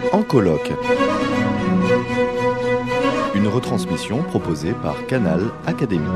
En colloque. Une retransmission proposée par Canal Académie.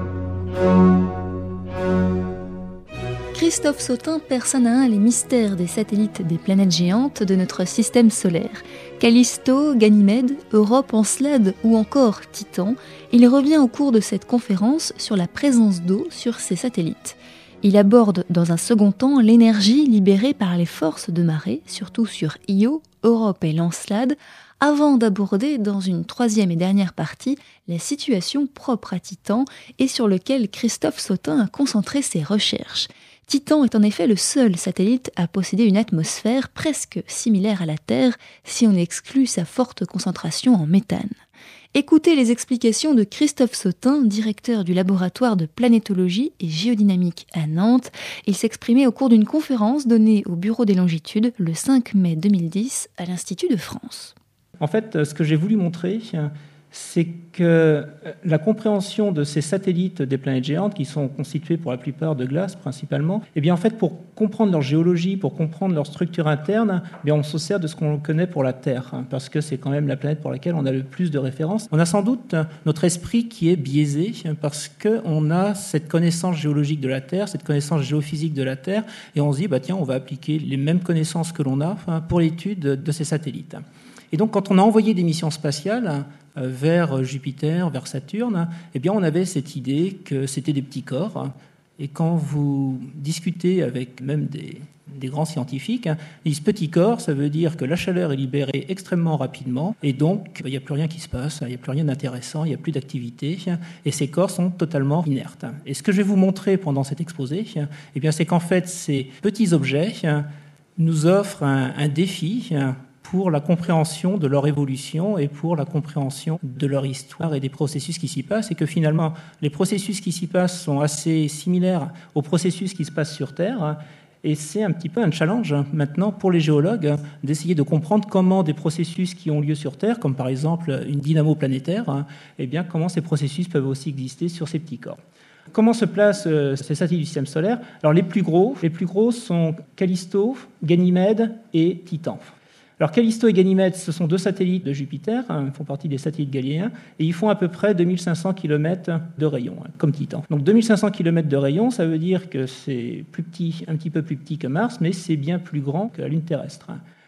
Christophe Sautin personne à un les mystères des satellites des planètes géantes de notre système solaire. Callisto, Ganymède, Europe, Encelade ou encore Titan, il revient au cours de cette conférence sur la présence d'eau sur ces satellites. Il aborde dans un second temps l'énergie libérée par les forces de marée, surtout sur Io, Europe et l'Encelade, avant d'aborder dans une troisième et dernière partie la situation propre à Titan et sur lequel Christophe Sautin a concentré ses recherches. Titan est en effet le seul satellite à posséder une atmosphère presque similaire à la Terre si on exclut sa forte concentration en méthane. Écoutez les explications de Christophe Sautin, directeur du laboratoire de planétologie et géodynamique à Nantes. Il s'exprimait au cours d'une conférence donnée au Bureau des Longitudes le 5 mai 2010 à l'Institut de France. En fait, ce que j'ai voulu montrer, c'est que la compréhension de ces satellites des planètes géantes, qui sont constitués pour la plupart de glace principalement, eh bien en fait, pour comprendre leur géologie, pour comprendre leur structure interne, eh bien on se sert de ce qu'on connaît pour la Terre, parce que c'est quand même la planète pour laquelle on a le plus de références. On a sans doute notre esprit qui est biaisé, parce qu'on a cette connaissance géologique de la Terre, cette connaissance géophysique de la Terre, et on se dit, tiens, on va appliquer les mêmes connaissances que l'on a pour l'étude de ces satellites. Et donc, quand on a envoyé des missions spatiales vers Jupiter, vers Saturne, eh bien, on avait cette idée que c'était des petits corps. Et quand vous discutez avec même des grands scientifiques, ils disent petits corps, ça veut dire que la chaleur est libérée extrêmement rapidement, et donc il n'y a plus rien qui se passe, il n'y a plus rien d'intéressant, il n'y a plus d'activité, et ces corps sont totalement inertes. Et ce que je vais vous montrer pendant cet exposé, eh bien, c'est qu'en fait, ces petits objets nous offrent un défi pour la compréhension de leur évolution et pour la compréhension de leur histoire et des processus qui s'y passent, et que finalement, les processus qui s'y passent sont assez similaires aux processus qui se passent sur Terre, et c'est un petit peu un challenge maintenant pour les géologues d'essayer de comprendre comment des processus qui ont lieu sur Terre, comme par exemple une dynamo planétaire, eh bien, comment ces processus peuvent aussi exister sur ces petits corps. Comment se placent ces satellites du système solaire ? Alors les plus gros sont Callisto, Ganymède et Titan. Alors Callisto et Ganymède, ce sont deux satellites de Jupiter, font partie des satellites galiléens, et ils font à peu près 2500 km de rayon, comme Titan. Donc 2500 km de rayon, ça veut dire que c'est plus petit, un petit peu plus petit que Mars, mais c'est bien plus grand que la Lune terrestre.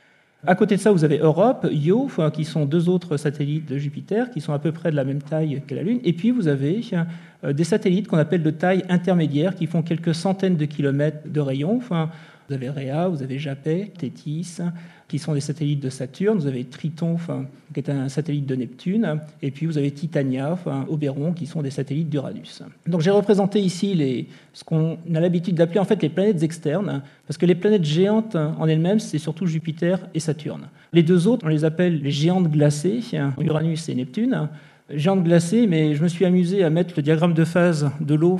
À côté de ça, vous avez Europe, Io, qui sont deux autres satellites de Jupiter, qui sont à peu près de la même taille que la Lune, et puis vous avez des satellites qu'on appelle de taille intermédiaire, qui font quelques centaines de kilomètres de rayon. Vous avez Rhea, vous avez Japet, Thétis, qui sont des satellites de Saturne, vous avez Triton, qui est un satellite de Neptune, et puis vous avez Titania, Oberon, qui sont des satellites d'Uranus. Donc j'ai représenté ici ce qu'on a l'habitude d'appeler en fait les planètes externes, parce que les planètes géantes en elles-mêmes, c'est surtout Jupiter et Saturne. Les deux autres, on les appelle les géantes glacées, Uranus et Neptune. Géantes glacées, mais je me suis amusé à mettre le diagramme de phase de l'eau,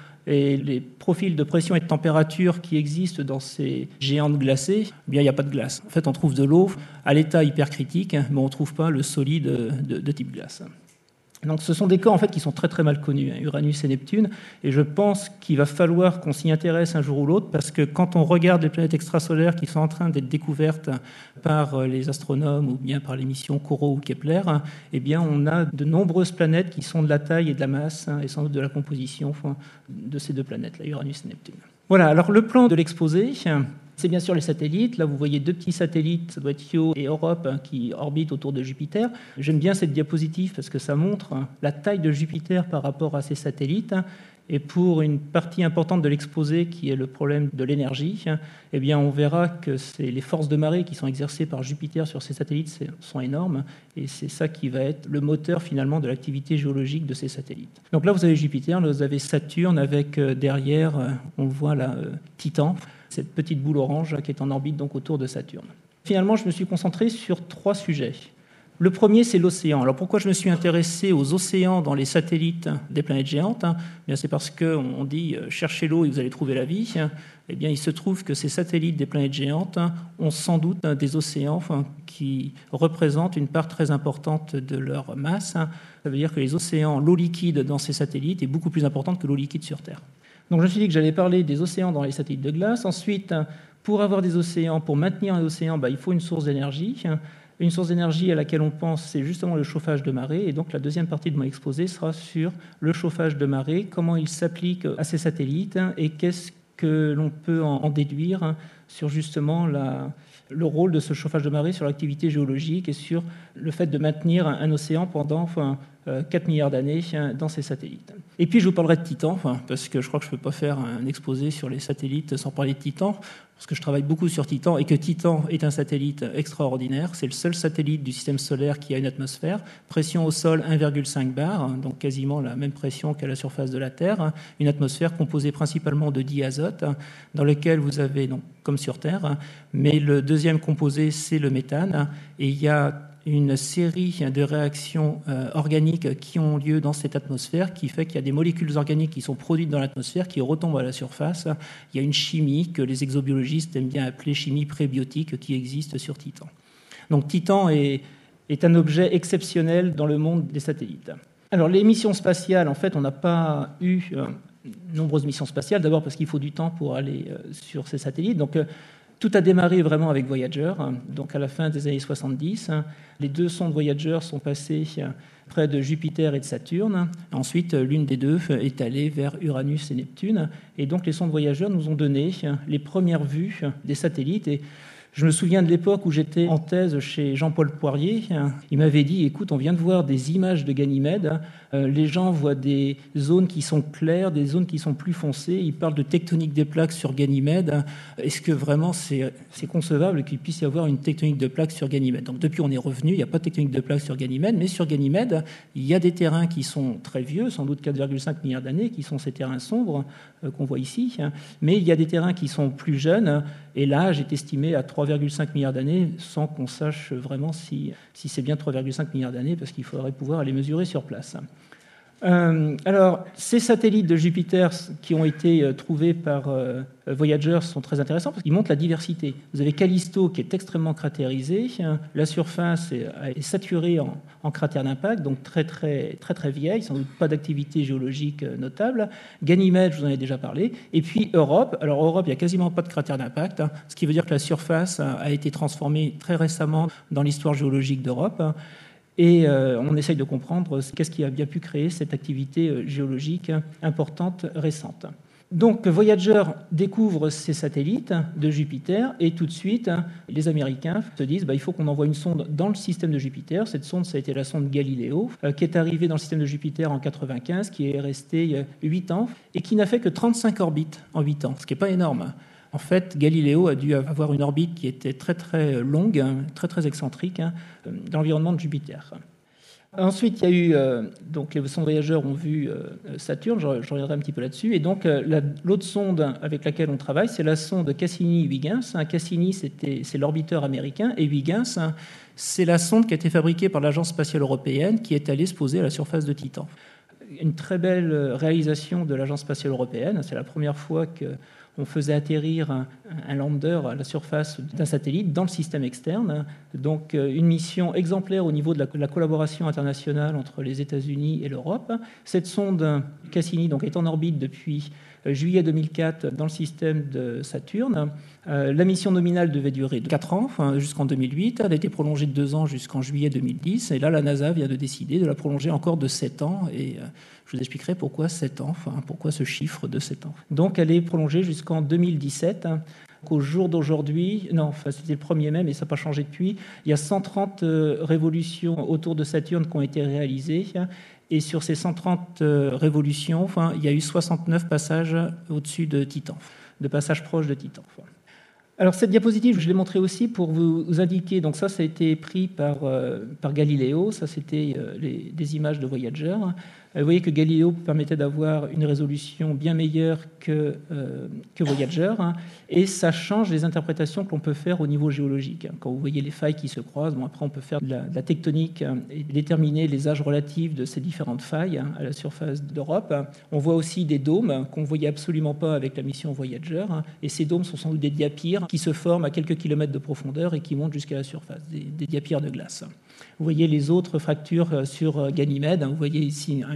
et les profils de pression et de température qui existent dans ces géantes glacées, eh bien, il n'y a pas de glace. En fait, on trouve de l'eau à l'état hypercritique, mais on ne trouve pas le solide de type glace. Donc, ce sont des corps en fait, qui sont très très mal connus, Uranus et Neptune, et je pense qu'il va falloir qu'on s'y intéresse un jour ou l'autre, parce que quand on regarde les planètes extrasolaires qui sont en train d'être découvertes par les astronomes ou bien par les missions Corot ou Kepler, eh bien, on a de nombreuses planètes qui sont de la taille et de la masse, et sans doute de la composition de ces deux planètes, là, Uranus et Neptune. Voilà, alors le plan de l'exposé, c'est bien sûr les satellites. Là, vous voyez deux petits satellites, ça doit être Io et Europe, qui orbitent autour de Jupiter. J'aime bien cette diapositive parce que ça montre la taille de Jupiter par rapport à ces satellites. Et pour une partie importante de l'exposé, qui est le problème de l'énergie, eh bien, on verra que les forces de marée qui sont exercées par Jupiter sur ces satellites sont énormes. Et c'est ça qui va être le moteur, finalement, de l'activité géologique de ces satellites. Donc là, vous avez Jupiter, là, vous avez Saturne, avec derrière, on voit là, Titan, cette petite boule orange qui est en orbite donc autour de Saturne. Finalement, je me suis concentré sur 3 sujets. Le premier, c'est l'océan. Alors pourquoi je me suis intéressé aux océans dans les satellites des planètes géantes ? Bien, c'est parce qu'on dit cherchez l'eau et vous allez trouver la vie. Eh bien, il se trouve que ces satellites des planètes géantes ont sans doute des océans qui représentent une part très importante de leur masse. Ça veut dire que les océans, l'eau liquide dans ces satellites est beaucoup plus importante que l'eau liquide sur Terre. Donc je me suis dit que j'allais parler des océans dans les satellites de glace. Ensuite, Pour avoir des océans, pour maintenir un océan, il faut une source d'énergie. Une source d'énergie à laquelle on pense, c'est justement le chauffage de marée. Et donc la deuxième partie de mon exposé sera sur le chauffage de marée, comment il s'applique à ces satellites et qu'est-ce que l'on peut en déduire sur justement le rôle de ce chauffage de marée sur l'activité géologique et sur le fait de maintenir un océan pendant 4 milliards d'années dans ces satellites. Et puis je vous parlerai de Titan, parce que je crois que je ne peux pas faire un exposé sur les satellites sans parler de Titan, parce que je travaille beaucoup sur Titan et que Titan est un satellite extraordinaire. C'est le seul satellite du système solaire qui a une atmosphère, pression au sol 1,5 bar, donc quasiment la même pression qu'à la surface de la Terre, une atmosphère composée principalement de diazote, dans lequel vous avez, donc, comme sur Terre, mais le deuxième composé, c'est le méthane, et il y a une série de réactions organiques qui ont lieu dans cette atmosphère, qui fait qu'il y a des molécules organiques qui sont produites dans l'atmosphère, qui retombent à la surface. Il y a une chimie que les exobiologistes aiment bien appeler chimie prébiotique qui existe sur Titan. Donc Titan est un objet exceptionnel dans le monde des satellites. Alors les missions spatiales, en fait, on n'a pas eu nombreuses missions spatiales, d'abord parce qu'il faut du temps pour aller sur ces satellites. Donc tout a démarré vraiment avec Voyager, donc à la fin des années 70. Les 2 sondes Voyager sont passées près de Jupiter et de Saturne. Ensuite, l'une des 2 est allée vers Uranus et Neptune. Et donc les sondes Voyager nous ont donné les premières vues des satellites. Et je me souviens de l'époque où j'étais en thèse chez Jean-Paul Poirier. Il m'avait dit, écoute, on vient de voir des images de Ganymède. Les gens voient des zones qui sont claires, des zones qui sont plus foncées. Ils parlent de tectonique des plaques sur Ganymède. Est-ce que vraiment c'est concevable qu'il puisse y avoir une tectonique de plaques sur Ganymède? Donc depuis, on est revenu. Il n'y a pas de tectonique de plaques sur Ganymède. Mais sur Ganymède, il y a des terrains qui sont très vieux, sans doute 4,5 milliards d'années, qui sont ces terrains sombres qu'on voit ici. Mais il y a des terrains qui sont plus jeunes. Et l'âge est estimé à 3,5 milliards d'années, sans qu'on sache vraiment si c'est bien 3,5 milliards d'années, parce qu'il faudrait pouvoir les mesurer sur place. Alors, ces satellites de Jupiter qui ont été trouvés par Voyager sont très intéressants parce qu'ils montrent la diversité. Vous avez Callisto qui est extrêmement cratérisé, la surface est saturée en cratères d'impact, donc très vieille, sans doute pas d'activité géologique notable. Ganymède, je vous en ai déjà parlé. Et puis Europe. Alors Europe, il n'y a quasiment pas de cratères d'impact, ce qui veut dire que la surface a été transformée très récemment dans l'histoire géologique d'Europe. Et on essaye de comprendre qu'est-ce qui a bien pu créer cette activité géologique importante récente. Donc Voyager découvre ces satellites de Jupiter et tout de suite, les Américains se disent il faut qu'on envoie une sonde dans le système de Jupiter. Cette sonde, ça a été la sonde Galileo, qui est arrivée dans le système de Jupiter en 1995, qui est restée 8 ans et qui n'a fait que 35 orbites en 8 ans, ce qui n'est pas énorme. En fait, Galileo a dû avoir une orbite qui était très longue, très excentrique, dans l'environnement de Jupiter. Ensuite, il y a eu, donc les sondes voyageurs ont vu Saturne, je reviendrai un petit peu là-dessus, et donc l'autre sonde avec laquelle on travaille, c'est la sonde Cassini-Huygens. Cassini, c'est l'orbiteur américain, et Huygens, c'est la sonde qui a été fabriquée par l'Agence spatiale européenne, qui est allée se poser à la surface de Titan. Une très belle réalisation de l'Agence spatiale européenne, c'est la première fois qu'on faisait atterrir un lander à la surface d'un satellite dans le système externe. Donc une mission exemplaire au niveau de la collaboration internationale entre les États-Unis et l'Europe. Cette sonde Cassini donc, est en orbite depuis juillet 2004 dans le système de Saturne. La mission nominale devait durer 4 ans, jusqu'en 2008. Elle a été prolongée de 2 ans jusqu'en juillet 2010. Et là, la NASA vient de décider de la prolonger encore de 7 ans. Et je vous expliquerai pourquoi 7 ans, pourquoi ce chiffre de 7 ans. Donc, elle est prolongée jusqu'en 2017. Au jour d'aujourd'hui, c'était le 1er mai, mais ça n'a pas changé depuis, il y a 130 révolutions autour de Saturne qui ont été réalisées. Et sur ces 130 révolutions, il y a eu 69 passages au-dessus de Titan, de passages proches de Titan. Alors cette diapositive, je l'ai montrée aussi pour vous indiquer, donc ça a été pris par Galileo, ça c'était des images de Voyager. Vous voyez que Galileo permettait d'avoir une résolution bien meilleure que Voyager, et ça change les interprétations que l'on peut faire au niveau géologique. Quand vous voyez les failles qui se croisent, après on peut faire de la tectonique et déterminer les âges relatifs de ces différentes failles à la surface d'Europe. On voit aussi des dômes qu'on ne voyait absolument pas avec la mission Voyager, et ces dômes sont sans doute des diapyres qui se forment à quelques kilomètres de profondeur et qui montent jusqu'à la surface, des diapyres de glace. Vous voyez les autres fractures sur Ganymède. Vous voyez ici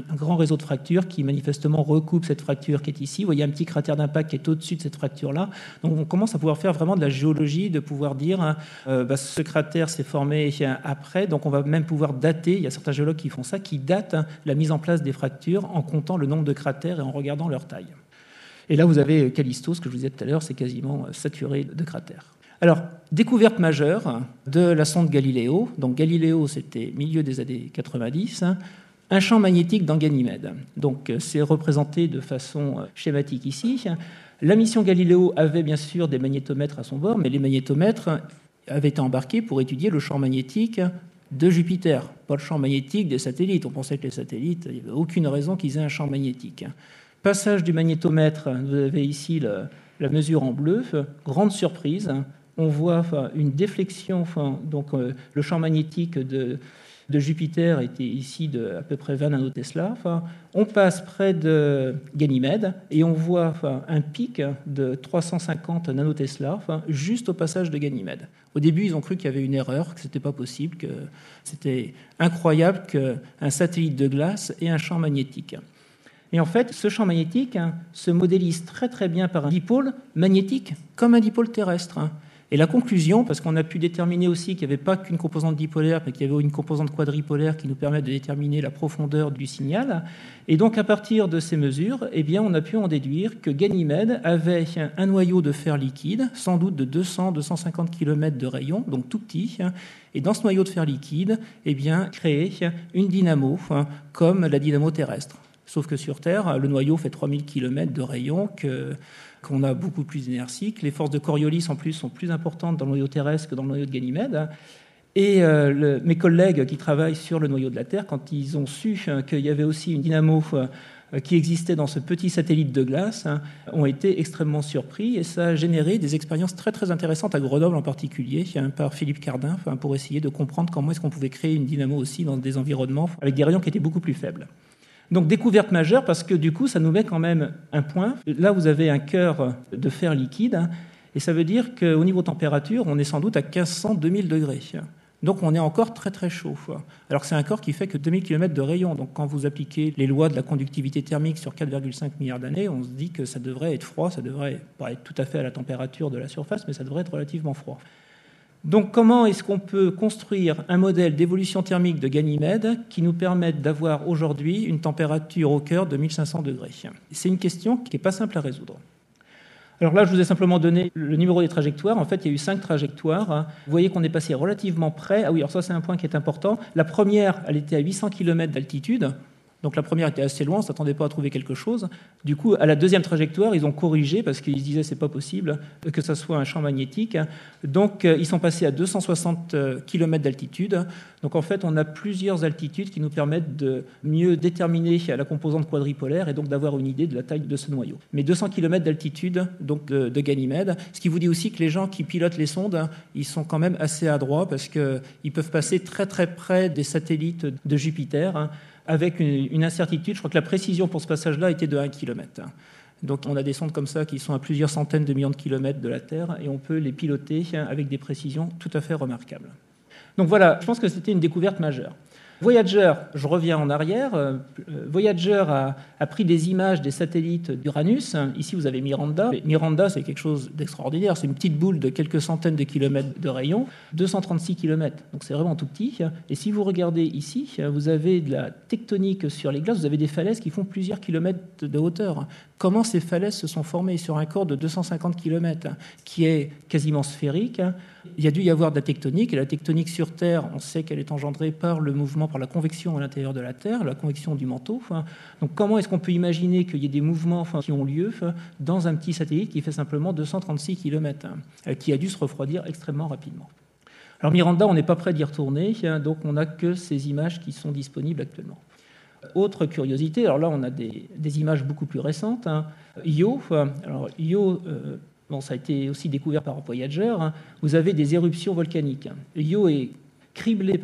un grand réseau de fractures qui manifestement recoupe cette fracture qui est ici. Vous voyez un petit cratère d'impact qui est au-dessus de cette fracture-là. Donc on commence à pouvoir faire vraiment de la géologie, de pouvoir dire ce cratère s'est formé après, donc on va même pouvoir dater, il y a certains géologues qui font ça, qui datent la mise en place des fractures en comptant le nombre de cratères et en regardant leur taille. Et là, vous avez Callisto, ce que je vous disais tout à l'heure, c'est quasiment saturé de cratères. Alors, découverte majeure de la sonde Galileo. Donc Galileo, c'était milieu des années 90, un champ magnétique dans Ganymède. Donc c'est représenté de façon schématique ici. La mission Galileo avait bien sûr des magnétomètres à son bord, mais les magnétomètres avaient été embarqués pour étudier le champ magnétique de Jupiter, pas le champ magnétique des satellites. On pensait que les satellites, il n'y avait aucune raison qu'ils aient un champ magnétique. Passage du magnétomètre, vous avez ici la mesure en bleu, grande surprise. On voit une déflexion, donc le champ magnétique de Jupiter était ici de à peu près 20 nanotesla. On passe près de Ganymède et on voit un pic de 350 nanotesla juste au passage de Ganymède. Au début, ils ont cru qu'il y avait une erreur, que ce n'était pas possible, que c'était incroyable qu'un satellite de glace ait un champ magnétique. Et en fait, ce champ magnétique se modélise très très bien par un dipôle magnétique comme un dipôle terrestre. Et la conclusion, parce qu'on a pu déterminer aussi qu'il n'y avait pas qu'une composante dipolaire, mais qu'il y avait une composante quadripolaire qui nous permet de déterminer la profondeur du signal. Et donc, à partir de ces mesures, eh bien, on a pu en déduire que Ganymède avait un noyau de fer liquide, sans doute de 200-250 km de rayon, donc tout petit. Et dans ce noyau de fer liquide, eh bien, créé une dynamo, comme la dynamo terrestre. Sauf que sur Terre, le noyau fait 3000 km de rayon, qu'on a beaucoup plus d'inertie, que les forces de Coriolis en plus sont plus importantes dans le noyau terrestre que dans le noyau de Ganymède. Et mes collègues qui travaillent sur le noyau de la Terre, quand ils ont su qu'il y avait aussi une dynamo qui existait dans ce petit satellite de glace, ont été extrêmement surpris et ça a généré des expériences très très intéressantes à Grenoble en particulier, par Philippe Cardin, pour essayer de comprendre comment est-ce qu'on pouvait créer une dynamo aussi dans des environnements avec des rayons qui étaient beaucoup plus faibles. Donc découverte majeure parce que du coup, ça nous met quand même un point. Là, vous avez un cœur de fer liquide et ça veut dire qu'au niveau température, on est sans doute à 1500-2000 degrés. Donc on est encore très très chaud. Alors que c'est un corps qui fait que 2000 km de rayon. Donc quand vous appliquez les lois de la conductivité thermique sur 4,5 milliards d'années, on se dit que ça devrait être froid, ça devrait pas être tout à fait à la température de la surface, mais ça devrait être relativement froid. Donc comment est-ce qu'on peut construire un modèle d'évolution thermique de Ganymède qui nous permette d'avoir aujourd'hui une température au cœur de 1500 degrés ? C'est une question qui n'est pas simple à résoudre. Alors là, je vous ai simplement donné le numéro des trajectoires. En fait, il y a eu 5 trajectoires. Vous voyez qu'on est passé relativement près. Ah oui, alors ça, c'est un point qui est important. La première, elle était à 800 km d'altitude. Donc la première était assez loin, on ne s'attendait pas à trouver quelque chose. Du coup, à la deuxième trajectoire, ils ont corrigé parce qu'ils se disaient que ce n'est pas possible que ça soit un champ magnétique. Donc ils sont passés à 260 km d'altitude. Donc en fait, on a plusieurs altitudes qui nous permettent de mieux déterminer la composante quadripolaire et donc d'avoir une idée de la taille de ce noyau. Mais 200 km d'altitude donc de Ganymède, ce qui vous dit aussi que les gens qui pilotent les sondes, ils sont quand même assez adroits parce qu'ils peuvent passer très très près des satellites de Jupiter, avec une incertitude. Je crois que la précision pour ce passage-là était de 1 km. Donc on a des sondes comme ça qui sont à plusieurs centaines de millions de kilomètres de la Terre et on peut les piloter avec des précisions tout à fait remarquables. Donc voilà, je pense que c'était une découverte majeure. Voyager, je reviens en arrière, Voyager a pris des images des satellites d'Uranus. Ici, vous avez Miranda. Miranda, c'est quelque chose d'extraordinaire. C'est une petite boule de quelques centaines de kilomètres de rayon, 236 kilomètres. Donc c'est vraiment tout petit. Et si vous regardez ici, vous avez de la tectonique sur les glaces. Vous avez des falaises qui font plusieurs kilomètres de hauteur. Comment ces falaises se sont formées sur un corps de 250 km, qui est quasiment sphérique? Il y a dû y avoir de la tectonique. Et la tectonique sur Terre, on sait qu'elle est engendrée par le mouvement, par la convection à l'intérieur de la Terre, la convection du manteau. Donc comment est-ce qu'on peut imaginer qu'il y ait des mouvements qui ont lieu dans un petit satellite qui fait simplement 236 km, qui a dû se refroidir extrêmement rapidement? Alors Miranda, on n'est pas prêt d'y retourner, donc on n'a que ces images qui sont disponibles actuellement. Autre curiosité, alors là on a des images beaucoup plus récentes. Io, alors Io, ça a été aussi découvert par Voyager. Vous avez des éruptions volcaniques. Io est criblé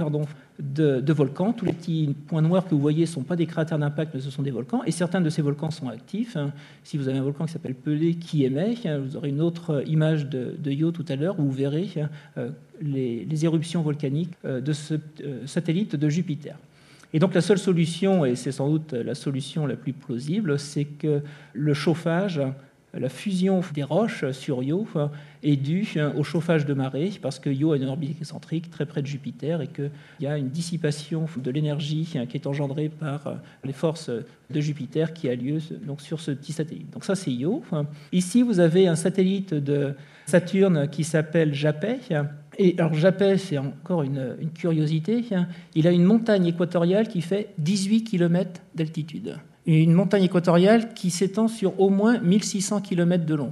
de volcans. Tous les petits points noirs que vous voyez ne sont pas des cratères d'impact, mais ce sont des volcans. Et certains de ces volcans sont actifs. Si vous avez un volcan qui s'appelle Pelée qui émet, vous aurez une autre image de Io tout à l'heure où vous verrez les éruptions volcaniques de ce satellite de Jupiter. Et donc la seule solution, et c'est sans doute la solution la plus plausible, c'est que le chauffage, la fusion des roches sur Io est due au chauffage de marée, parce que Io a une orbite excentrique très près de Jupiter et qu'il y a une dissipation de l'énergie qui est engendrée par les forces de Jupiter qui a lieu donc, sur ce petit satellite. Donc ça, c'est Io. Ici, vous avez un satellite de Saturne qui s'appelle Japet. Et alors Japet, c'est encore une curiosité, il a une montagne équatoriale qui fait 18 km d'altitude. Une montagne équatoriale qui s'étend sur au moins 1600 km de long.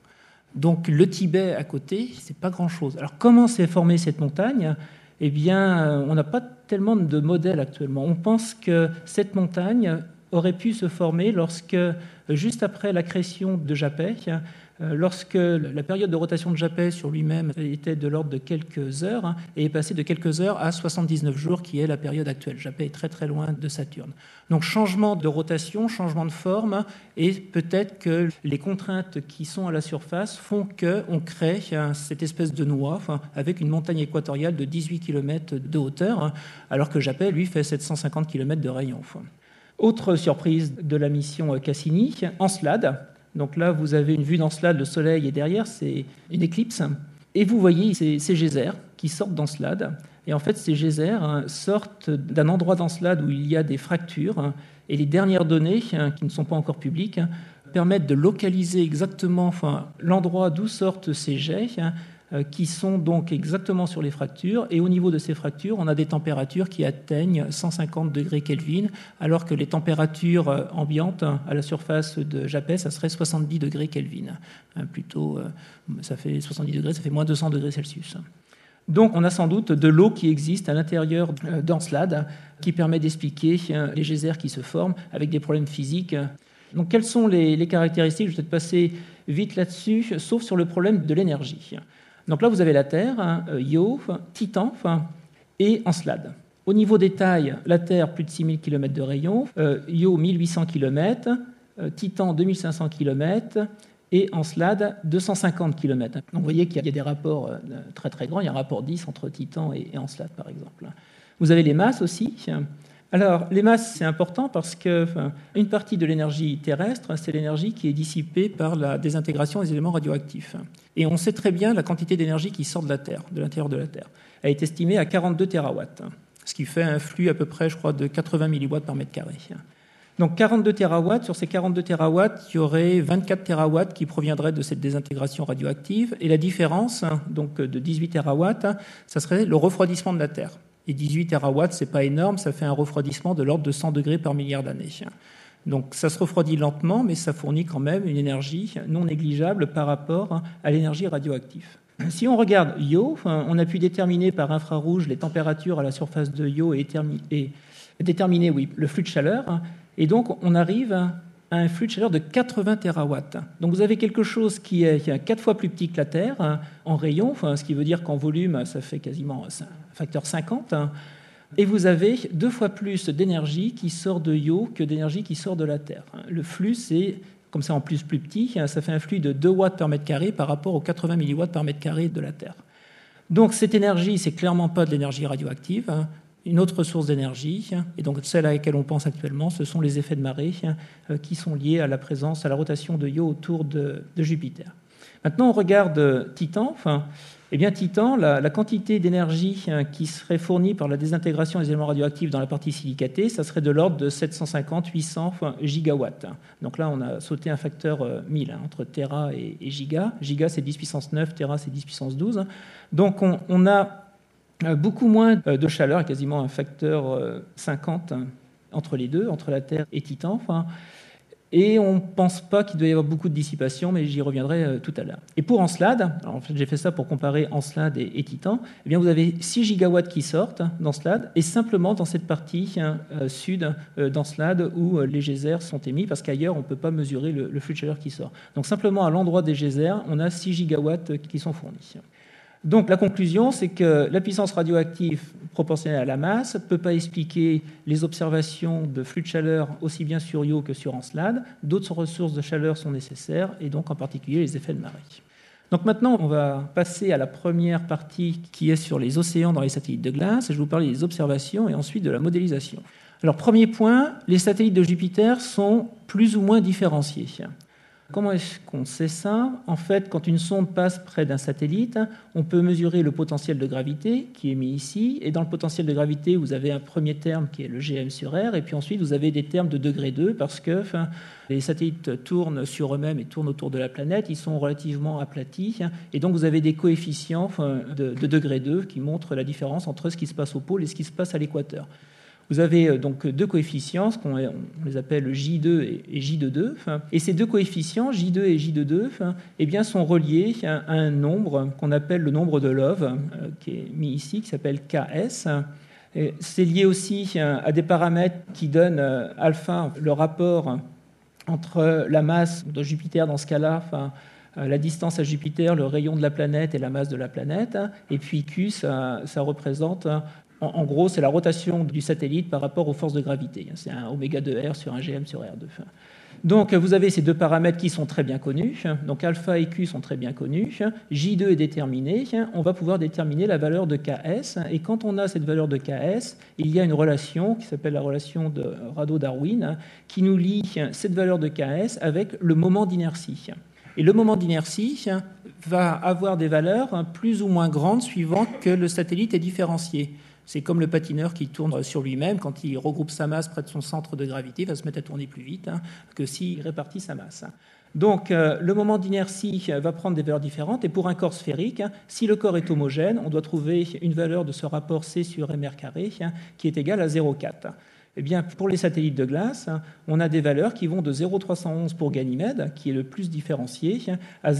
Donc le Tibet à côté, c'est pas grand-chose. Alors comment s'est formée cette montagne ? Eh bien, on n'a pas tellement de modèles actuellement. On pense que cette montagne aurait pu se former lorsque, juste après l'accrétion de Japet, lorsque la période de rotation de Japet sur lui-même était de l'ordre de quelques heures et est passée de quelques heures à 79 jours, qui est la période actuelle. Japet est très très loin de Saturne. Donc changement de rotation, changement de forme, et peut-être que les contraintes qui sont à la surface font qu'on crée cette espèce de noix avec une montagne équatoriale de 18 km de hauteur, alors que Japet, lui, fait 750 km de rayon. Autre surprise de la mission Cassini, Encelade. Donc là, vous avez une vue d'Encelade, le Soleil est derrière, c'est une éclipse. Et vous voyez ces geysers qui sortent d'Encelade. Et en fait, ces geysers sortent d'un endroit d'Encelade où il y a des fractures. Et les dernières données, qui ne sont pas encore publiques, permettent de localiser exactement l'endroit d'où sortent ces jets, qui sont donc exactement sur les fractures. Et au niveau de ces fractures, on a des températures qui atteignent 150 degrés Kelvin, alors que les températures ambiantes à la surface de Japet, ça serait 70 degrés Kelvin. Plutôt, ça fait 70 degrés, ça fait moins 200 degrés Celsius. Donc on a sans doute de l'eau qui existe à l'intérieur d'Encelade, qui permet d'expliquer les geysers qui se forment avec des problèmes physiques. Donc quelles sont les caractéristiques ? Je vais peut-être passer vite là-dessus, sauf sur le problème de l'énergie. Donc là, vous avez la Terre, Io, Titan et Encelade. Au niveau des tailles, la Terre, plus de 6000 km de rayon, Io, 1800 km, Titan, 2500 km, et Encelade, 250 km. Donc vous voyez qu'il y a des rapports très très grands. Il y a un rapport 10 entre Titan et Encelade, par exemple. Vous avez les masses aussi. Alors, les masses, c'est important parce qu'une partie de l'énergie terrestre, c'est l'énergie qui est dissipée par la désintégration des éléments radioactifs. Et on sait très bien la quantité d'énergie qui sort de la Terre, de l'intérieur de la Terre. Elle est estimée à 42 terawatts, ce qui fait un flux à peu près, je crois, de 80 milliwatts par mètre carré. Donc 42 terawatts, sur ces 42 terawatts, il y aurait 24 terawatts qui proviendraient de cette désintégration radioactive. Et la différence, donc de 18 terawatts, ça serait le refroidissement de la Terre. Et 18 terawatts, ce n'est pas énorme, ça fait un refroidissement de l'ordre de 100 degrés par milliard d'années. Donc ça se refroidit lentement, mais ça fournit quand même une énergie non négligeable par rapport à l'énergie radioactive. Si on regarde Io, on a pu déterminer par infrarouge les températures à la surface de Io et déterminer le flux de chaleur. Et donc on arrive à un flux de chaleur de 80 terawatts. Donc vous avez quelque chose qui est 4 fois plus petit que la Terre en rayon, ce qui veut dire qu'en volume, ça fait quasiment un facteur 50. Et vous avez 2 fois plus d'énergie qui sort de Io que d'énergie qui sort de la Terre. Le flux, c'est, comme c'est en plus petit, ça fait un flux de 2 watts par mètre carré par rapport aux 80 milliwatts par mètre carré de la Terre. Donc cette énergie, c'est clairement pas de l'énergie radioactive. Une autre source d'énergie, et donc celle à laquelle on pense actuellement, ce sont les effets de marée qui sont liés à la présence, à la rotation de Io autour de Jupiter. Maintenant, on regarde Titan. Eh bien, Titan, la quantité d'énergie qui serait fournie par la désintégration des éléments radioactifs dans la partie silicatée, ça serait de l'ordre de 750-800 gigawatts. Donc là, on a sauté un facteur 1000 entre Tera et Giga. Giga, c'est 10 puissance 9, Tera, c'est 10 puissance 12. Donc on a beaucoup moins de chaleur, quasiment un facteur 50 entre les deux, entre la Terre et Titan. Et on ne pense pas qu'il doit y avoir beaucoup de dissipation, mais j'y reviendrai tout à l'heure. Et pour Encelade, alors en fait, j'ai fait ça pour comparer Encelade et Titan, eh bien vous avez 6 gigawatts qui sortent d'Encelade, et simplement dans cette partie sud d'Encelade où les geysers sont émis, parce qu'ailleurs on ne peut pas mesurer le flux de chaleur qui sort. Donc simplement à l'endroit des geysers, on a 6 gigawatts qui sont fournis. Donc la conclusion, c'est que la puissance radioactive proportionnelle à la masse ne peut pas expliquer les observations de flux de chaleur aussi bien sur Io que sur Encelade. D'autres ressources de chaleur sont nécessaires, et donc en particulier les effets de marée. Donc maintenant, on va passer à la première partie qui est sur les océans dans les satellites de glace. Je vais vous parler des observations et ensuite de la modélisation. Alors, premier point, les satellites de Jupiter sont plus ou moins différenciés. Comment est-ce qu'on sait ça? En fait, quand une sonde passe près d'un satellite, on peut mesurer le potentiel de gravité qui est mis ici. Et dans le potentiel de gravité, vous avez un premier terme qui est le Gm sur R. Et puis ensuite, vous avez des termes de degré 2 parce que les satellites tournent sur eux-mêmes et tournent autour de la planète. Ils sont relativement aplatis. Et donc, vous avez des coefficients de degré 2 qui montrent la différence entre ce qui se passe au pôle et ce qui se passe à l'équateur. Vous avez donc deux coefficients, on les appelle J2 et J22. Et ces deux coefficients, J2 et J22, eh bien, sont reliés à un nombre qu'on appelle le nombre de Love, qui est mis ici, qui s'appelle Ks. Et c'est lié aussi à des paramètres qui donnent alpha, le rapport entre la masse de Jupiter dans ce cas-là, la distance à Jupiter, le rayon de la planète et la masse de la planète. Et puis Q, ça représente... En gros, c'est la rotation du satellite par rapport aux forces de gravité. C'est un oméga de R sur un Gm sur R2. Donc, vous avez ces deux paramètres qui sont très bien connus. Donc, alpha et Q sont très bien connus. J2 est déterminé. On va pouvoir déterminer la valeur de Ks. Et quand on a cette valeur de Ks, il y a une relation qui s'appelle la relation de Rado-Darwin qui nous lie cette valeur de Ks avec le moment d'inertie. Et le moment d'inertie va avoir des valeurs plus ou moins grandes suivant que le satellite est différencié. C'est comme le patineur qui tourne sur lui-même. Quand il regroupe sa masse près de son centre de gravité, il va se mettre à tourner plus vite que s'il répartit sa masse. Donc, le moment d'inertie va prendre des valeurs différentes. Et pour un corps sphérique, si le corps est homogène, on doit trouver une valeur de ce rapport C sur mr carré qui est égale à 0,4. Eh bien, pour les satellites de glace, on a des valeurs qui vont de 0,311 pour Ganymède, qui est le plus différencié, à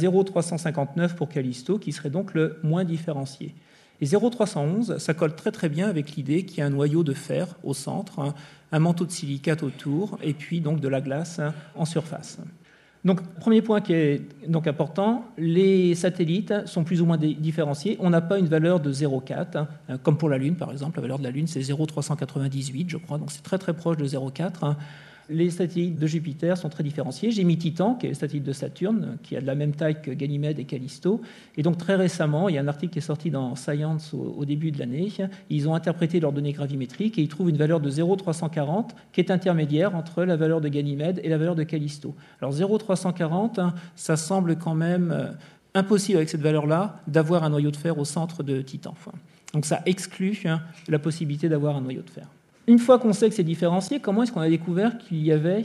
0,359 pour Callisto, qui serait donc le moins différencié. Et 0,311, ça colle très très bien avec l'idée qu'il y a un noyau de fer au centre, un manteau de silicate autour, et puis donc de la glace en surface. Donc, premier point qui est donc important, les satellites sont plus ou moins différenciés. On n'a pas une valeur de 0,4, comme pour la Lune par exemple. La valeur de la Lune, c'est 0,398, je crois, donc c'est très très proche de 0,4. Les satellites de Jupiter sont très différenciés. J'ai mis Titan, qui est le satellite de Saturne, qui a de la même taille que Ganymède et Callisto. Et donc très récemment, il y a un article qui est sorti dans Science au début de l'année. Ils ont interprété leurs données gravimétriques et ils trouvent une valeur de 0,340 qui est intermédiaire entre la valeur de Ganymède et la valeur de Callisto. Alors 0,340, ça semble quand même impossible avec cette valeur-là d'avoir un noyau de fer au centre de Titan. Donc ça exclut la possibilité d'avoir un noyau de fer. Une fois qu'on sait que c'est différencié, comment est-ce qu'on a découvert qu'il y avait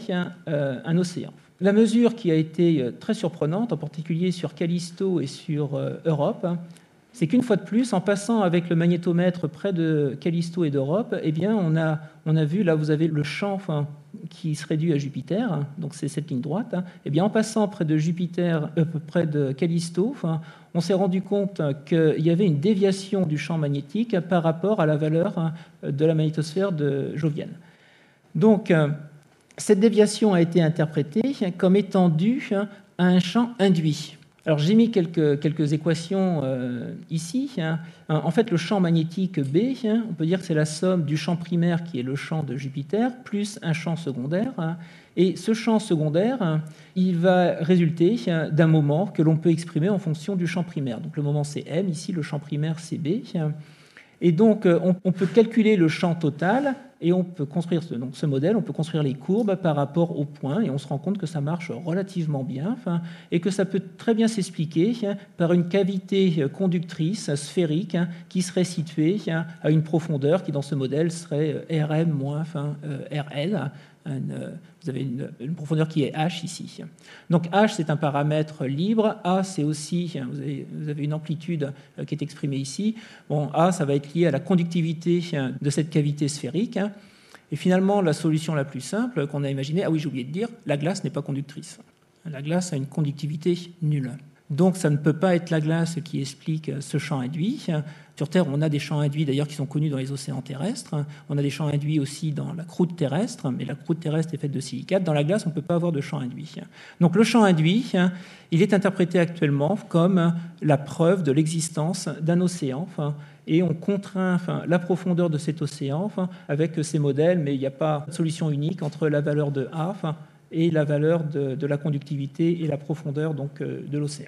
un océan? La mesure qui a été très surprenante, en particulier sur Callisto et sur Europe, c'est qu'une fois de plus, en passant avec le magnétomètre près de Callisto et d'Europe, eh bien, on a vu, là vous avez le champ qui se réduit à Jupiter, donc c'est cette ligne droite. Eh bien, en passant près de Jupiter, près de Callisto, on s'est rendu compte qu'il y avait une déviation du champ magnétique par rapport à la valeur de la magnétosphère de Jovienne. Donc, cette déviation a été interprétée comme étant due à un champ induit. Alors, j'ai mis quelques équations ici. En fait, le champ magnétique B, on peut dire que c'est la somme du champ primaire, qui est le champ de Jupiter, plus un champ secondaire. Et ce champ secondaire, il va résulter d'un moment que l'on peut exprimer en fonction du champ primaire. Donc, le moment, c'est M. Ici, le champ primaire, c'est B. Et donc, on peut calculer le champ total et on peut construire ce modèle, on peut construire les courbes par rapport aux points et on se rend compte que ça marche relativement bien et que ça peut très bien s'expliquer par une cavité conductrice sphérique qui serait située à une profondeur qui, dans ce modèle, serait Rm moins Rl. Vous avez une profondeur qui est h ici. Donc h, c'est un paramètre libre. A, c'est aussi, vous avez une amplitude qui est exprimée ici. Bon, A, ça va être lié à la conductivité de cette cavité sphérique. Et finalement, la solution la plus simple qu'on a imaginée, ah oui, j'ai oublié de dire, la glace n'est pas conductrice. La glace a une conductivité nulle. Donc ça ne peut pas être la glace qui explique ce champ induit. Sur Terre, on a des champs induits d'ailleurs qui sont connus dans les océans terrestres. On a des champs induits aussi dans la croûte terrestre, mais la croûte terrestre est faite de silicate. Dans la glace, on ne peut pas avoir de champ induit. Donc le champ induit, il est interprété actuellement comme la preuve de l'existence d'un océan. Et on contraint la profondeur de cet océan avec ces modèles, mais il n'y a pas de solution unique entre la valeur de A et la valeur de la conductivité et la profondeur donc, de l'océan.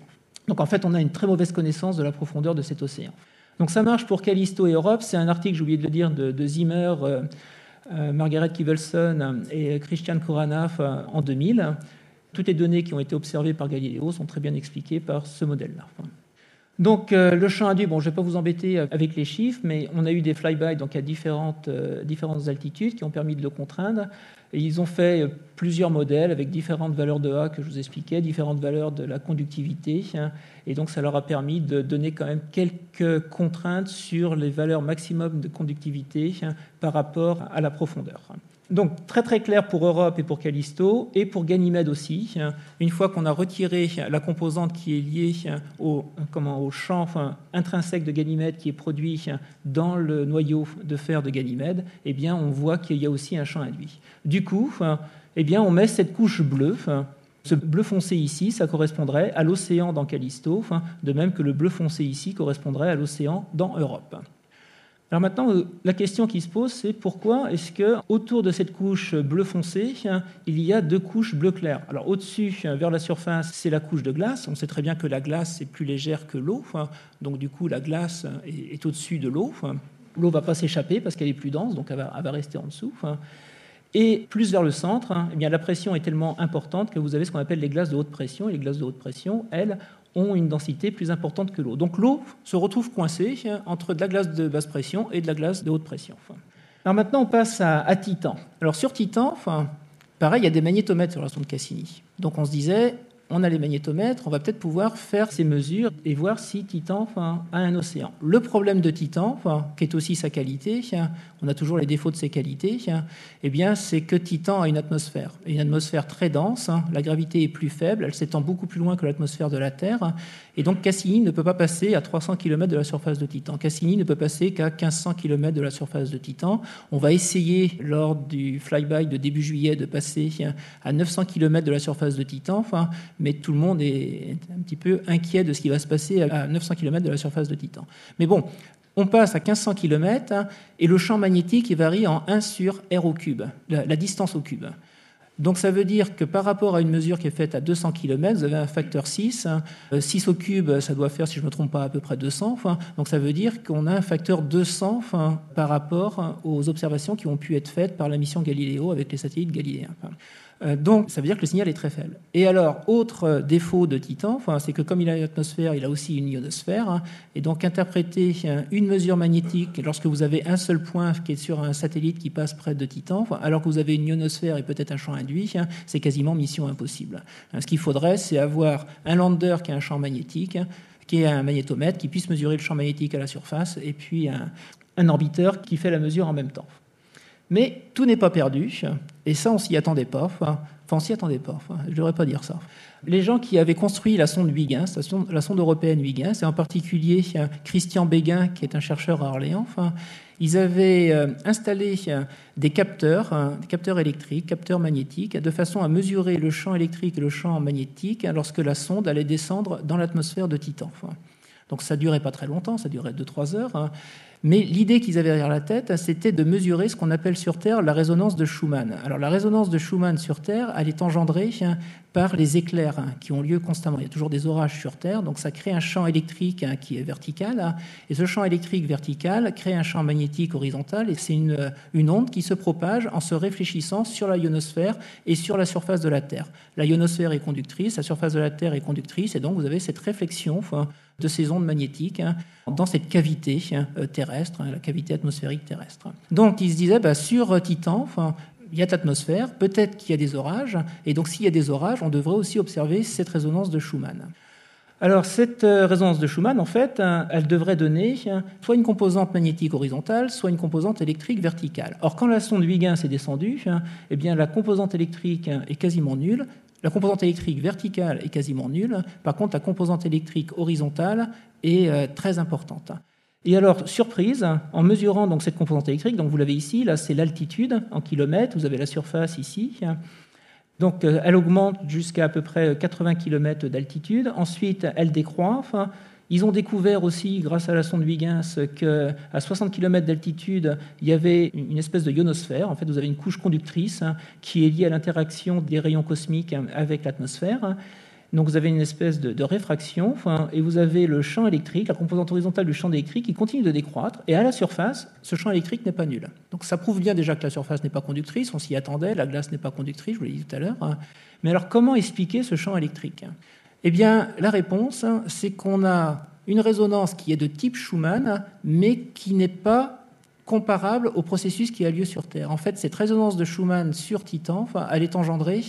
Donc en fait, on a une très mauvaise connaissance de la profondeur de cet océan. Donc ça marche pour Callisto et Europe. C'est un article, j'ai oublié de le dire, de Zimmer, Margaret Kivelson et Christian Koranov en 2000. Toutes les données qui ont été observées par Galileo sont très bien expliquées par ce modèle-là. Donc le champ induit, je ne vais pas vous embêter avec les chiffres, mais on a eu des flyby donc à différentes altitudes qui ont permis de le contraindre. Et ils ont fait plusieurs modèles avec différentes valeurs de A que je vous expliquais, différentes valeurs de la conductivité. Et donc ça leur a permis de donner quand même quelques contraintes sur les valeurs maximum de conductivité par rapport à la profondeur. Donc très très clair pour Europe et pour Callisto, et pour Ganymède aussi. Une fois qu'on a retiré la composante qui est liée au champ intrinsèque de Ganymède qui est produit dans le noyau de fer de Ganymède, eh bien on voit qu'il y a aussi un champ induit. Du coup, eh bien on met cette couche bleue. Ce bleu foncé ici, ça correspondrait à l'océan dans Callisto, de même que le bleu foncé ici correspondrait à l'océan dans Europe. Alors maintenant, la question qui se pose, c'est pourquoi est-ce qu'autour de cette couche bleu foncé, il y a deux couches bleu clair? Alors au-dessus, vers la surface, c'est la couche de glace. On sait très bien que la glace est plus légère que l'eau, donc du coup la glace est au-dessus de l'eau. L'eau ne va pas s'échapper parce qu'elle est plus dense, donc elle va rester en dessous. Et plus vers le centre, eh bien, la pression est tellement importante que vous avez ce qu'on appelle les glaces de haute pression. Et les glaces de haute pression, elles, ont une densité plus importante que l'eau. Donc l'eau se retrouve coincée entre de la glace de basse pression et de la glace de haute pression. Alors maintenant, on passe à Titan. Alors sur Titan, pareil, il y a des magnétomètres sur la sonde Cassini. Donc on se disait, on a les magnétomètres, on va peut-être pouvoir faire ces mesures et voir si Titan a un océan. Le problème de Titan, qui est aussi sa qualité, on a toujours les défauts de ses qualités, eh bien, c'est que Titan a une atmosphère très dense, la gravité est plus faible, elle s'étend beaucoup plus loin que l'atmosphère de la Terre, et donc Cassini ne peut pas passer à 300 km de la surface de Titan. Cassini ne peut passer qu'à 1500 km de la surface de Titan. On va essayer, lors du flyby de début juillet, de passer à 900 km de la surface de Titan, mais tout le monde est un petit peu inquiet de ce qui va se passer à 900 km de la surface de Titan. Mais bon, on passe à 1500 km et le champ magnétique varie en 1 sur r au cube, la distance au cube. Donc ça veut dire que par rapport à une mesure qui est faite à 200 km, vous avez un facteur 6. 6 au cube, ça doit faire, si je ne me trompe pas, à peu près 200. Donc ça veut dire qu'on a un facteur 200 par rapport aux observations qui ont pu être faites par la mission Galileo avec les satellites galiléens. Donc, ça veut dire que le signal est très faible. Et alors, autre défaut de Titan, c'est que comme il a une atmosphère, il a aussi une ionosphère. Et donc, interpréter une mesure magnétique lorsque vous avez un seul point qui est sur un satellite qui passe près de Titan, alors que vous avez une ionosphère et peut-être un champ induit, c'est quasiment mission impossible. Ce qu'il faudrait, c'est avoir un lander qui a un champ magnétique, qui est un magnétomètre, qui puisse mesurer le champ magnétique à la surface, et puis un orbiteur qui fait la mesure en même temps. Mais tout n'est pas perdu, et ça, on s'y attendait pas. Enfin, on s'y attendait pas, je ne devrais pas dire ça. Les gens qui avaient construit la sonde Huygens, la sonde européenne Huygens, et en particulier Christian Béguin, qui est un chercheur à Orléans, ils avaient installé des capteurs électriques, capteurs magnétiques, de façon à mesurer le champ électrique et le champ magnétique lorsque la sonde allait descendre dans l'atmosphère de Titan. Donc ça ne durait pas très longtemps, ça durait 2-3 heures. Mais l'idée qu'ils avaient derrière la tête, c'était de mesurer ce qu'on appelle sur Terre la résonance de Schumann. Alors la résonance de Schumann sur Terre, elle est engendrée par les éclairs qui ont lieu constamment. Il y a toujours des orages sur Terre, donc ça crée un champ électrique qui est vertical. Et ce champ électrique vertical crée un champ magnétique horizontal, et c'est une onde qui se propage en se réfléchissant sur la ionosphère et sur la surface de la Terre. La ionosphère est conductrice, la surface de la Terre est conductrice, et donc vous avez cette réflexion de ces ondes magnétiques dans cette cavité terrestre, la cavité atmosphérique terrestre. Donc ils se disaient, sur Titan, il y a de l'atmosphère, peut-être qu'il y a des orages, et donc s'il y a des orages, on devrait aussi observer cette résonance de Schumann. Alors cette résonance de Schumann, en fait, elle devrait donner soit une composante magnétique horizontale, soit une composante électrique verticale. Or, quand la sonde Huygens est descendue, eh bien, la composante électrique est quasiment nulle. La composante électrique verticale est quasiment nulle. Par contre, la composante électrique horizontale est très importante. Et alors, surprise, en mesurant donc cette composante électrique, donc vous l'avez ici, là c'est l'altitude en kilomètres, vous avez la surface ici. Donc elle augmente jusqu'à à peu près 80 km d'altitude. Ensuite, elle décroît. Ils ont découvert aussi, grâce à la sonde Huygens, qu'à 60 km d'altitude, il y avait une espèce de ionosphère. En fait, vous avez une couche conductrice qui est liée à l'interaction des rayons cosmiques avec l'atmosphère. Donc vous avez une espèce de réfraction, et vous avez le champ électrique, la composante horizontale du champ électrique qui continue de décroître, et à la surface, ce champ électrique n'est pas nul. Donc ça prouve bien déjà que la surface n'est pas conductrice, on s'y attendait, la glace n'est pas conductrice, je vous l'ai dit tout à l'heure. Mais alors comment expliquer ce champ électrique ? Eh bien la réponse, c'est qu'on a une résonance qui est de type Schumann, mais qui n'est pas comparable au processus qui a lieu sur Terre. En fait, cette résonance de Schumann sur Titan, elle est engendrée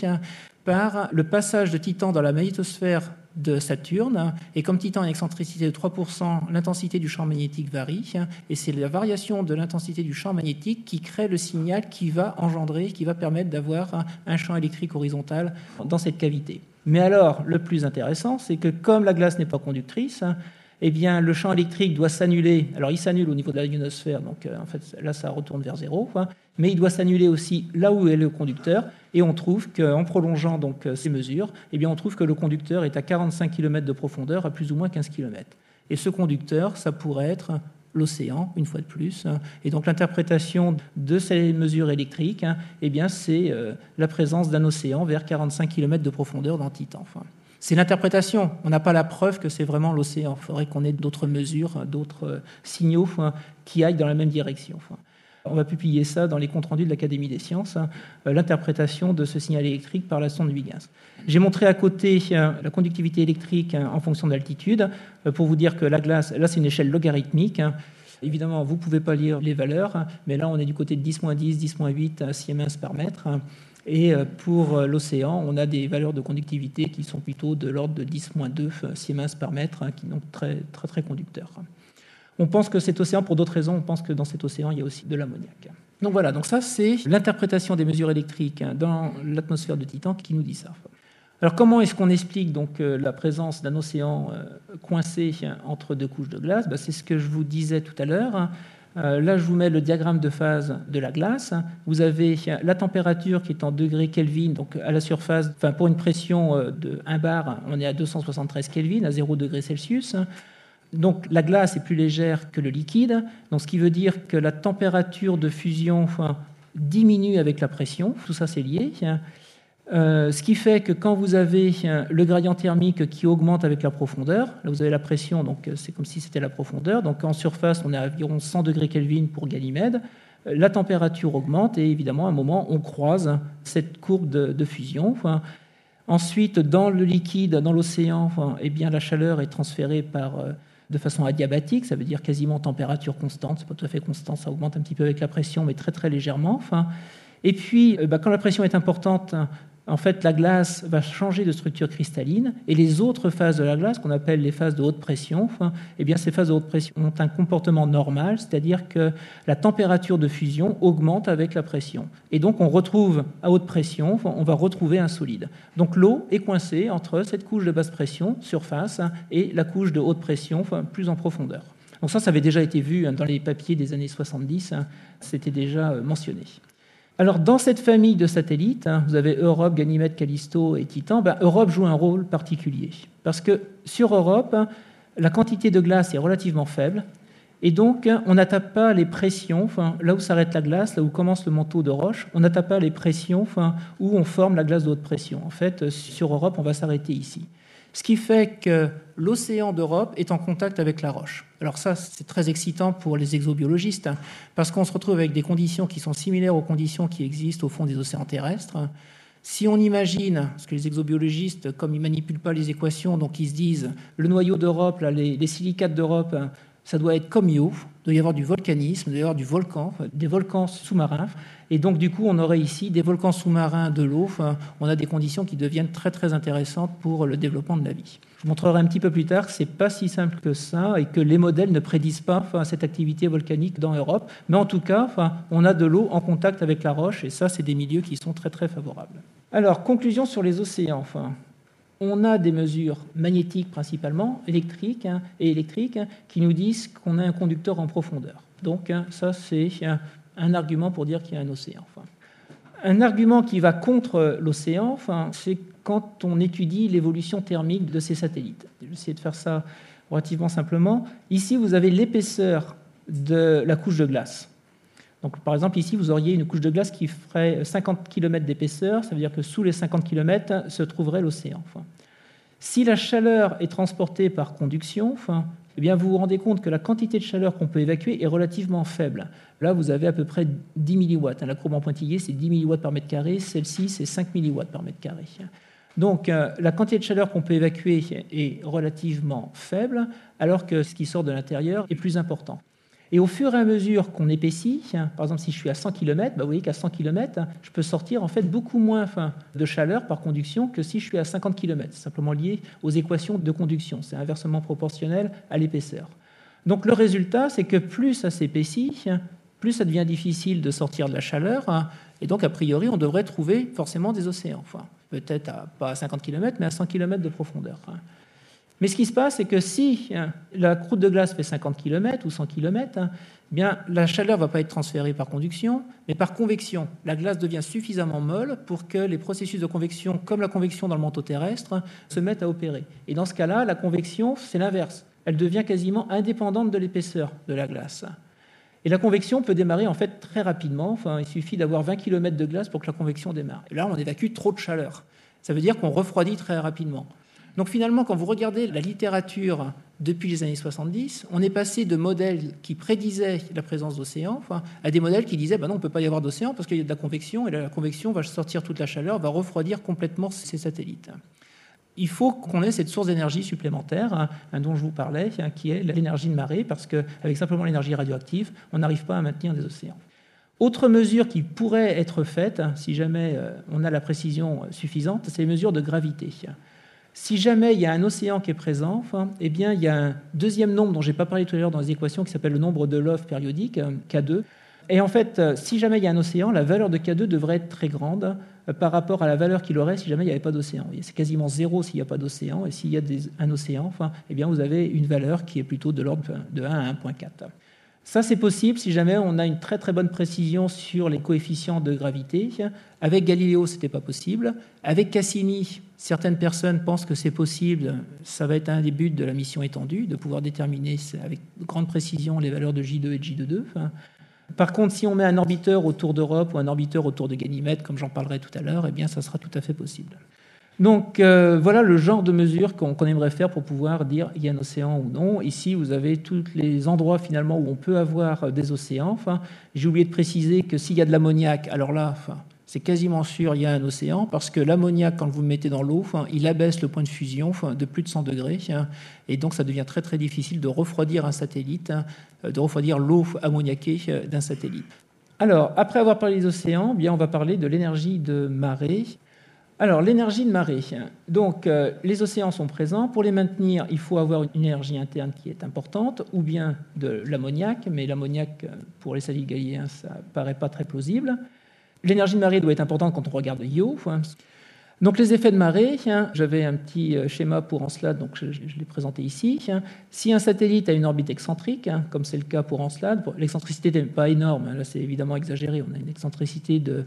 par le passage de Titan dans la magnétosphère de Saturne. Et comme Titan a une excentricité de 3%, l'intensité du champ magnétique varie. Et c'est la variation de l'intensité du champ magnétique qui crée le signal qui va engendrer, qui va permettre d'avoir un champ électrique horizontal dans cette cavité. Mais alors, le plus intéressant, c'est que comme la glace n'est pas conductrice, eh bien, le champ électrique doit s'annuler. Alors, il s'annule au niveau de la ionosphère, donc en fait, là, ça retourne vers zéro. Mais il doit s'annuler aussi là où est le conducteur. Et on trouve qu'en prolongeant donc ces mesures, eh bien, on trouve que le conducteur est à 45 km de profondeur, à plus ou moins 15 km. Et ce conducteur, ça pourrait être l'océan, une fois de plus. Et donc, l'interprétation de ces mesures électriques, eh bien, c'est la présence d'un océan vers 45 km de profondeur dans Titan. C'est l'interprétation. On n'a pas la preuve que c'est vraiment l'océan. Il faudrait qu'on ait d'autres mesures, d'autres signaux qui aillent dans la même direction. On va publier ça dans les comptes rendus de l'Académie des sciences, l'interprétation de ce signal électrique par la sonde Huygens. J'ai montré à côté la conductivité électrique en fonction de l'altitude, pour vous dire que la glace, là c'est une échelle logarithmique. Évidemment, vous ne pouvez pas lire les valeurs, mais là on est du côté de 10-10, 10-8 siemens par mètre. Et pour l'océan, on a des valeurs de conductivité qui sont plutôt de l'ordre de 10-2 siemens par mètre, qui sont très, très, très conducteurs. On pense que cet océan, pour d'autres raisons, on pense que dans cet océan, il y a aussi de l'ammoniac. Donc voilà, donc ça, c'est l'interprétation des mesures électriques dans l'atmosphère de Titan qui nous dit ça. Alors comment est-ce qu'on explique donc la présence d'un océan coincé entre deux couches de glace ? C'est ce que je vous disais tout à l'heure. Là, je vous mets le diagramme de phase de la glace. Vous avez la température qui est en degrés Kelvin, donc à la surface, pour une pression de 1 bar, on est à 273 Kelvin, à 0 degrés Celsius. Donc la glace est plus légère que le liquide, donc ce qui veut dire que la température de fusion diminue avec la pression, tout ça c'est lié. Ce qui fait que quand vous avez le gradient thermique qui augmente avec la profondeur, là vous avez la pression, donc c'est comme si c'était la profondeur, donc en surface on est à environ 100 degrés Kelvin pour Ganymède, la température augmente et évidemment à un moment on croise cette courbe de fusion. Ensuite, dans le liquide, dans l'océan, eh bien, la chaleur est transférée de façon adiabatique, ça veut dire quasiment température constante, c'est pas tout à fait constant, ça augmente un petit peu avec la pression, mais très très légèrement. Et puis, quand la pression est importante, en fait, la glace va changer de structure cristalline et les autres phases de la glace, qu'on appelle les phases de haute pression, eh bien, ces phases de haute pression ont un comportement normal, c'est-à-dire que la température de fusion augmente avec la pression. Et donc, on retrouve à haute pression, on va retrouver un solide. Donc, l'eau est coincée entre cette couche de basse pression, surface, et la couche de haute pression, plus en profondeur. Donc ça avait déjà été vu dans les papiers des années 70, c'était déjà mentionné. Alors, dans cette famille de satellites, vous avez Europe, Ganymède, Callisto et Titan. Europe joue un rôle particulier. Parce que sur Europe, la quantité de glace est relativement faible. Et donc, on n'atteint pas les pressions, là où s'arrête la glace, là où commence le manteau de roche, on n'atteint pas les pressions où on forme la glace de haute pression. En fait, sur Europe, on va s'arrêter ici. Ce qui fait que l'océan d'Europe est en contact avec la roche. Alors ça, c'est très excitant pour les exobiologistes, parce qu'on se retrouve avec des conditions qui sont similaires aux conditions qui existent au fond des océans terrestres. Si on imagine, parce que les exobiologistes, comme ils ne manipulent pas les équations, donc ils se disent, le noyau d'Europe, là, les silicates d'Europe, ça doit être comme Io, il doit y avoir du volcanisme, il doit y avoir du volcan, des volcans sous-marins. Et donc, du coup, on aurait ici des volcans sous-marins, de l'eau. On a des conditions qui deviennent très, très intéressantes pour le développement de la vie. Je vous montrerai un petit peu plus tard que ce n'est pas si simple que ça et que les modèles ne prédisent pas cette activité volcanique dans Europe. Mais en tout cas, on a de l'eau en contact avec la roche et ça, c'est des milieux qui sont très, très favorables. Alors, conclusion sur les océans. On a des mesures magnétiques principalement, électriques, qui nous disent qu'on a un conducteur en profondeur. Donc ça, c'est un argument pour dire qu'il y a un océan. Un argument qui va contre l'océan, c'est quand on étudie l'évolution thermique de ces satellites. Je vais essayer de faire ça relativement simplement. Ici, vous avez l'épaisseur de la couche de glace. Donc, par exemple, ici, vous auriez une couche de glace qui ferait 50 km d'épaisseur. Ça veut dire que sous les 50 km se trouverait l'océan. Si la chaleur est transportée par conduction, eh bien vous vous rendez compte que la quantité de chaleur qu'on peut évacuer est relativement faible. Là, vous avez à peu près 10 milliwatts. La courbe en pointillé, c'est 10 milliwatts par mètre carré. Celle-ci, c'est 5 milliwatts par mètre carré. Donc, la quantité de chaleur qu'on peut évacuer est relativement faible, alors que ce qui sort de l'intérieur est plus important. Et au fur et à mesure qu'on épaissit, par exemple, si je suis à 100 km, vous voyez qu'à 100 km, je peux sortir en fait beaucoup moins de chaleur par conduction que si je suis à 50 km. C'est simplement lié aux équations de conduction. C'est inversement proportionnel à l'épaisseur. Donc, le résultat, c'est que plus ça s'épaissit, plus ça devient difficile de sortir de la chaleur. Et donc, a priori, on devrait trouver forcément des océans. Peut-être pas à 50 km, mais à 100 km de profondeur. Mais ce qui se passe, c'est que si la croûte de glace fait 50 km ou 100 km, eh bien, la chaleur ne va pas être transférée par conduction, mais par convection. La glace devient suffisamment molle pour que les processus de convection, comme la convection dans le manteau terrestre, se mettent à opérer. Et dans ce cas-là, la convection, c'est l'inverse. Elle devient quasiment indépendante de l'épaisseur de la glace. Et la convection peut démarrer en fait très rapidement. Il suffit d'avoir 20 km de glace pour que la convection démarre. Et là, on évacue trop de chaleur. Ça veut dire qu'on refroidit très rapidement. Donc finalement, quand vous regardez la littérature depuis les années 70, on est passé de modèles qui prédisaient la présence d'océans à des modèles qui disaient non, on ne peut pas y avoir d'océan parce qu'il y a de la convection et la convection va sortir toute la chaleur, va refroidir complètement ces satellites. Il faut qu'on ait cette source d'énergie supplémentaire dont je vous parlais, qui est l'énergie de marée, parce qu'avec simplement l'énergie radioactive, on n'arrive pas à maintenir des océans. Autre mesure qui pourrait être faite, si jamais on a la précision suffisante, c'est les mesures de gravité. Si jamais il y a un océan qui est présent, eh bien, il y a un deuxième nombre dont je n'ai pas parlé tout à l'heure dans les équations qui s'appelle le nombre de Love périodique, K2. Et en fait, si jamais il y a un océan, la valeur de K2 devrait être très grande par rapport à la valeur qu'il aurait si jamais il n'y avait pas d'océan. C'est quasiment zéro s'il n'y a pas d'océan. Et s'il y a un océan, eh bien, vous avez une valeur qui est plutôt de l'ordre de 1 à 1,4. Ça, c'est possible si jamais on a une très très bonne précision sur les coefficients de gravité. Avec Galiléo, ce n'était pas possible. Avec Cassini, certaines personnes pensent que c'est possible. Ça va être un des buts de la mission étendue, de pouvoir déterminer avec grande précision les valeurs de J2 et de J2. Par contre, si on met un orbiteur autour d'Europe ou un orbiteur autour de Ganymède, comme j'en parlerai tout à l'heure, eh bien, ça sera tout à fait possible. Donc, voilà le genre de mesures qu'on aimerait faire pour pouvoir dire il y a un océan ou non. Ici, vous avez tous les endroits finalement où on peut avoir des océans. J'ai oublié de préciser que s'il y a de l'ammoniac, alors là, c'est quasiment sûr il y a un océan, parce que l'ammoniac, quand vous le mettez dans l'eau, il abaisse le point de fusion de plus de 100 degrés. Et donc, ça devient très très difficile de refroidir un satellite, de refroidir l'eau ammoniaquée d'un satellite. Alors, après avoir parlé des océans, bien, on va parler de l'énergie de marée. Alors, l'énergie de marée. Donc, les océans sont présents. Pour les maintenir, il faut avoir une énergie interne qui est importante, ou bien de l'ammoniac, mais l'ammoniac, pour les satellites galiléens, ça ne paraît pas très plausible. L'énergie de marée doit être importante quand on regarde Io. Donc, les effets de marée, j'avais un petit schéma pour Encelade, donc je l'ai présenté ici. Si un satellite a une orbite excentrique, comme c'est le cas pour Encelade, l'excentricité n'est pas énorme, là c'est évidemment exagéré, on a une excentricité de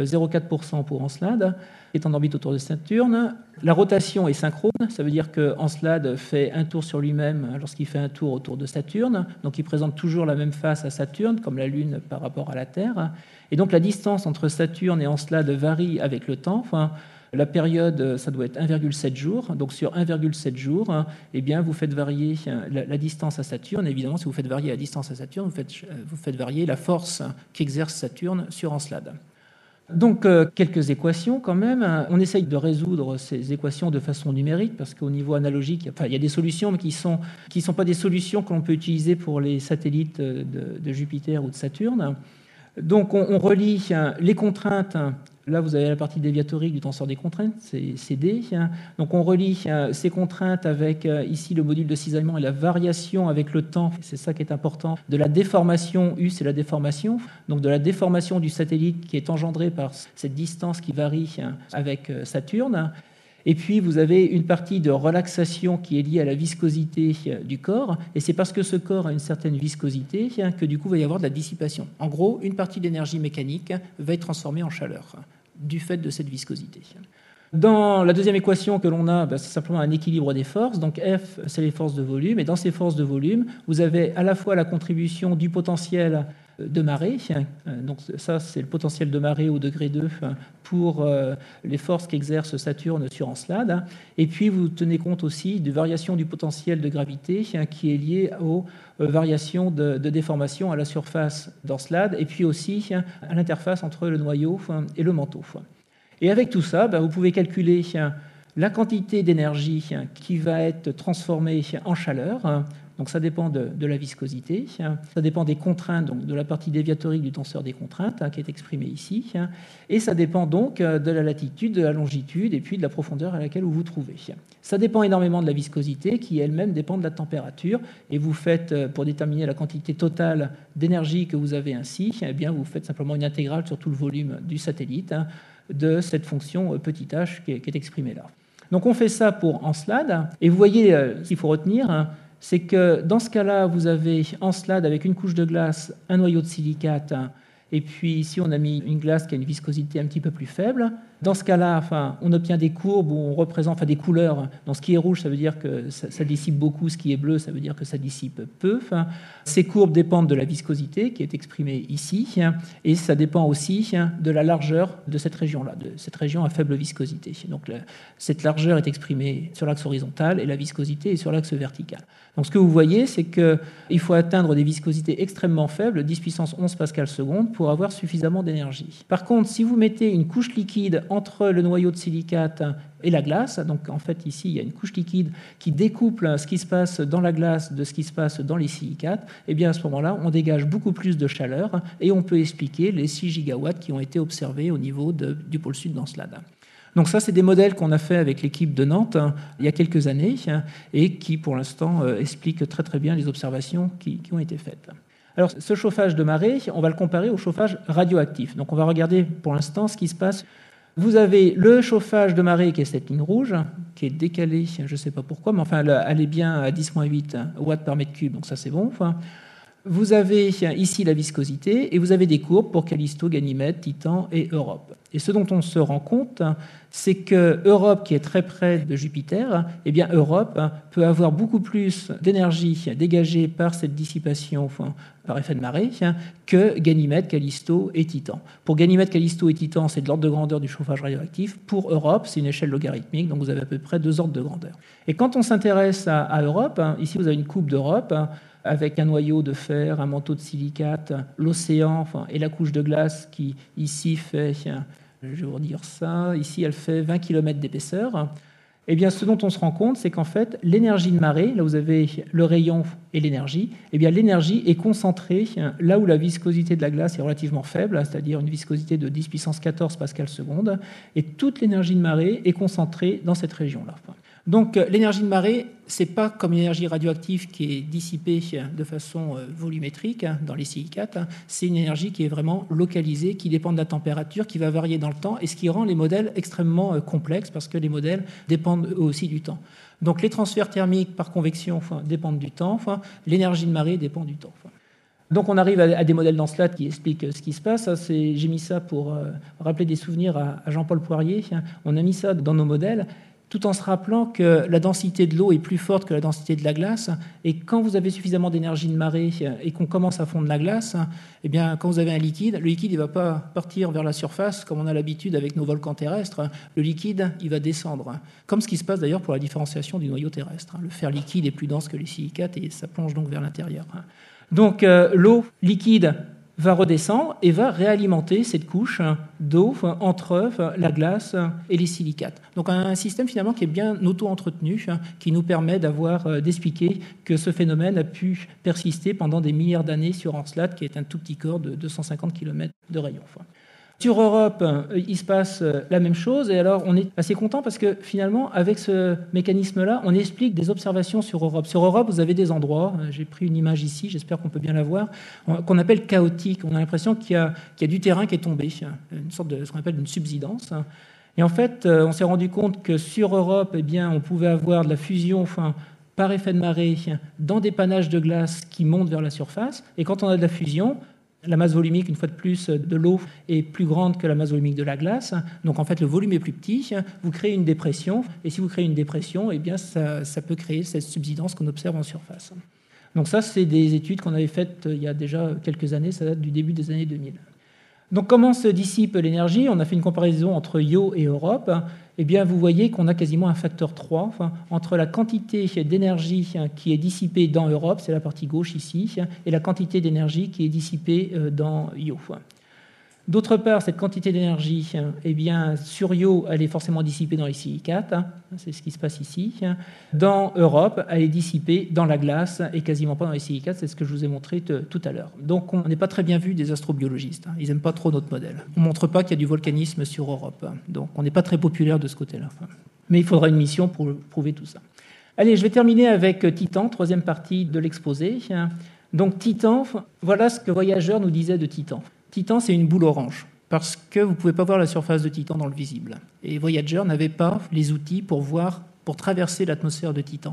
0,4% pour Encelade, qui est en orbite autour de Saturne. La rotation est synchrone, ça veut dire que Encelade fait un tour sur lui-même lorsqu'il fait un tour autour de Saturne, donc il présente toujours la même face à Saturne, comme la Lune par rapport à la Terre. Et donc la distance entre Saturne et Encelade varie avec le temps. La période, ça doit être 1,7 jours. Donc sur 1,7 jours, eh bien, vous faites varier la distance à Saturne. Évidemment, si vous faites varier la distance à Saturne, vous faites varier la force qu'exerce Saturne sur Encelade. Donc, quelques équations quand même. On essaye de résoudre ces équations de façon numérique parce qu'au niveau analogique, il y a des solutions mais qui sont pas des solutions que l'on peut utiliser pour les satellites de Jupiter ou de Saturne. Donc, on relie les contraintes. Là, vous avez la partie déviatorique du tenseur des contraintes, c'est D. Donc, on relie ces contraintes avec ici le module de cisaillement et la variation avec le temps. C'est ça qui est important. De la déformation, U, c'est la déformation. Donc, de la déformation du satellite qui est engendrée par cette distance qui varie avec Saturne. Et puis, vous avez une partie de relaxation qui est liée à la viscosité du corps. Et c'est parce que ce corps a une certaine viscosité que, du coup, il va y avoir de la dissipation. En gros, une partie de l'énergie mécanique va être transformée en chaleur du fait de cette viscosité. Dans la deuxième équation que l'on a, c'est simplement un équilibre des forces. Donc F, c'est les forces de volume. Et dans ces forces de volume, vous avez à la fois la contribution du potentiel de marée. Donc ça, c'est le potentiel de marée au degré 2 pour les forces qu'exerce Saturne sur Encelade. Et puis, vous tenez compte aussi de variations du potentiel de gravité qui est liée aux variations de déformation à la surface d'Encelade et puis aussi à l'interface entre le noyau et le manteau. Et avec tout ça, vous pouvez calculer la quantité d'énergie qui va être transformée en chaleur. Donc ça dépend de la viscosité, ça dépend des contraintes, donc de la partie déviatorique du tenseur des contraintes qui est exprimée ici, et ça dépend donc de la latitude, de la longitude et puis de la profondeur à laquelle vous vous trouvez. Ça dépend énormément de la viscosité qui elle-même dépend de la température, et vous faites, pour déterminer la quantité totale d'énergie que vous avez ainsi, eh bien vous faites simplement une intégrale sur tout le volume du satellite de cette fonction petit h qui est exprimée là. Donc on fait ça pour Encelade, et vous voyez ce qu'il faut retenir, c'est que dans ce cas-là, vous avez Encelade avec une couche de glace, un noyau de silicate, et puis ici on a mis une glace qui a une viscosité un petit peu plus faible. Dans ce cas-là, on obtient des courbes où on représente des couleurs. Donc ce qui est rouge, ça veut dire que ça dissipe beaucoup, ce qui est bleu, ça veut dire que ça dissipe peu. Ces courbes dépendent de la viscosité qui est exprimée ici, et ça dépend aussi de la largeur de cette région-là, de cette région à faible viscosité. Donc cette largeur est exprimée sur l'axe horizontal et la viscosité est sur l'axe vertical. Donc ce que vous voyez, c'est qu'il faut atteindre des viscosités extrêmement faibles, 10 puissance 11 pascal seconde, pour avoir suffisamment d'énergie. Par contre, si vous mettez une couche liquide entre le noyau de silicate et la glace, donc en fait ici il y a une couche liquide qui découple ce qui se passe dans la glace de ce qui se passe dans les silicates, et bien à ce moment-là on dégage beaucoup plus de chaleur et on peut expliquer les 6 gigawatts qui ont été observés au niveau du pôle sud d'Encelade. Donc ça, c'est des modèles qu'on a fait avec l'équipe de Nantes il y a quelques années et qui, pour l'instant, expliquent très très bien les observations qui ont été faites. Alors, ce chauffage de marée, on va le comparer au chauffage radioactif. Donc on va regarder pour l'instant ce qui se passe. Vous avez le chauffage de marée qui est cette ligne rouge, qui est décalée, je ne sais pas pourquoi, mais enfin elle est bien à 10-8 watts par mètre cube, donc ça c'est bon. Vous avez ici la viscosité et vous avez des courbes pour Callisto, Ganymède, Titan et Europe. Et ce dont on se rend compte, c'est que Europe, qui est très près de Jupiter, eh bien Europe peut avoir beaucoup plus d'énergie dégagée par cette dissipation par effet de marée que Ganymède, Callisto et Titan. Pour Ganymède, Callisto et Titan, c'est de l'ordre de grandeur du chauffage radioactif. Pour Europe, c'est une échelle logarithmique, donc vous avez à peu près 2 ordres de grandeur. Et quand on s'intéresse à Europe, ici vous avez une coupe d'Europe, avec un noyau de fer, un manteau de silicate, l'océan et la couche de glace qui ici fait, je vais vous dire ça, ici elle fait 20 km d'épaisseur. Eh bien, ce dont on se rend compte, c'est qu'en fait, l'énergie de marée, là vous avez le rayon et l'énergie, eh bien l'énergie est concentrée là où la viscosité de la glace est relativement faible, c'est-à-dire une viscosité de 10 puissance 14 pascal seconde, et toute l'énergie de marée est concentrée dans cette région-là. Donc l'énergie de marée, ce n'est pas comme l'énergie radioactive qui est dissipée de façon volumétrique dans les silicates, c'est une énergie qui est vraiment localisée, qui dépend de la température, qui va varier dans le temps, et ce qui rend les modèles extrêmement complexes, parce que les modèles dépendent eux aussi du temps. Donc les transferts thermiques par convection dépendent du temps, l'énergie de marée dépend du temps. Donc on arrive à des modèles d'Encelade qui expliquent ce qui se passe. J'ai mis ça pour rappeler des souvenirs à Jean-Paul Poirier. On a mis ça dans nos modèles, tout en se rappelant que la densité de l'eau est plus forte que la densité de la glace. Et quand vous avez suffisamment d'énergie de marée et qu'on commence à fondre la glace, eh bien, quand vous avez un liquide, le liquide ne va pas partir vers la surface comme on a l'habitude avec nos volcans terrestres. Le liquide, il va descendre. Comme ce qui se passe d'ailleurs pour la différenciation du noyau terrestre. Le fer liquide est plus dense que les silicates et ça plonge donc vers l'intérieur. Donc l'eau liquide va redescendre et va réalimenter cette couche d'eau entre la glace et les silicates. Donc un système finalement qui est bien auto-entretenu, qui nous permet d'expliquer que ce phénomène a pu persister pendant des milliards d'années sur Encelade, qui est un tout petit corps de 250 km de rayon. Sur Europe, il se passe la même chose, et alors on est assez content parce que finalement, avec ce mécanisme-là, on explique des observations sur Europe. Sur Europe, vous avez des endroits, j'ai pris une image ici, j'espère qu'on peut bien la voir, qu'on appelle chaotiques. On a l'impression qu'il y a du terrain qui est tombé, une sorte de ce qu'on appelle une subsidence. Et en fait, on s'est rendu compte que sur Europe, eh bien, on pouvait avoir de la fusion par effet de marée dans des panaches de glace qui montent vers la surface, et quand on a de la fusion, la masse volumique, une fois de plus, de l'eau est plus grande que la masse volumique de la glace. Donc, en fait, le volume est plus petit. Vous créez une dépression. Et si vous créez une dépression, eh bien, ça peut créer cette subsidence qu'on observe en surface. Donc ça, c'est des études qu'on avait faites il y a déjà quelques années, ça date du début des années 2000. Donc comment se dissipe l'énergie? On a fait une comparaison entre Io et Europe. Eh bien, vous voyez qu'on a quasiment un facteur 3 entre la quantité d'énergie qui est dissipée dans Europe, c'est la partie gauche ici, et la quantité d'énergie qui est dissipée dans Io. D'autre part, cette quantité d'énergie, eh bien, sur Io, elle est forcément dissipée dans les silicates, c'est ce qui se passe ici. Dans Europe, elle est dissipée dans la glace et quasiment pas dans les silicates, c'est ce que je vous ai montré tout à l'heure. Donc, on n'est pas très bien vu des astrobiologistes, ils n'aiment pas trop notre modèle. On ne montre pas qu'il y a du volcanisme sur Europe, donc on n'est pas très populaire de ce côté-là. Mais il faudra une mission pour prouver tout ça. Allez, je vais terminer avec Titan, troisième partie de l'exposé. Donc, Titan, voilà ce que Voyager nous disait de Titan. Titan, c'est une boule orange, parce que vous ne pouvez pas voir la surface de Titan dans le visible. Et Voyager n'avait pas les outils pour traverser l'atmosphère de Titan.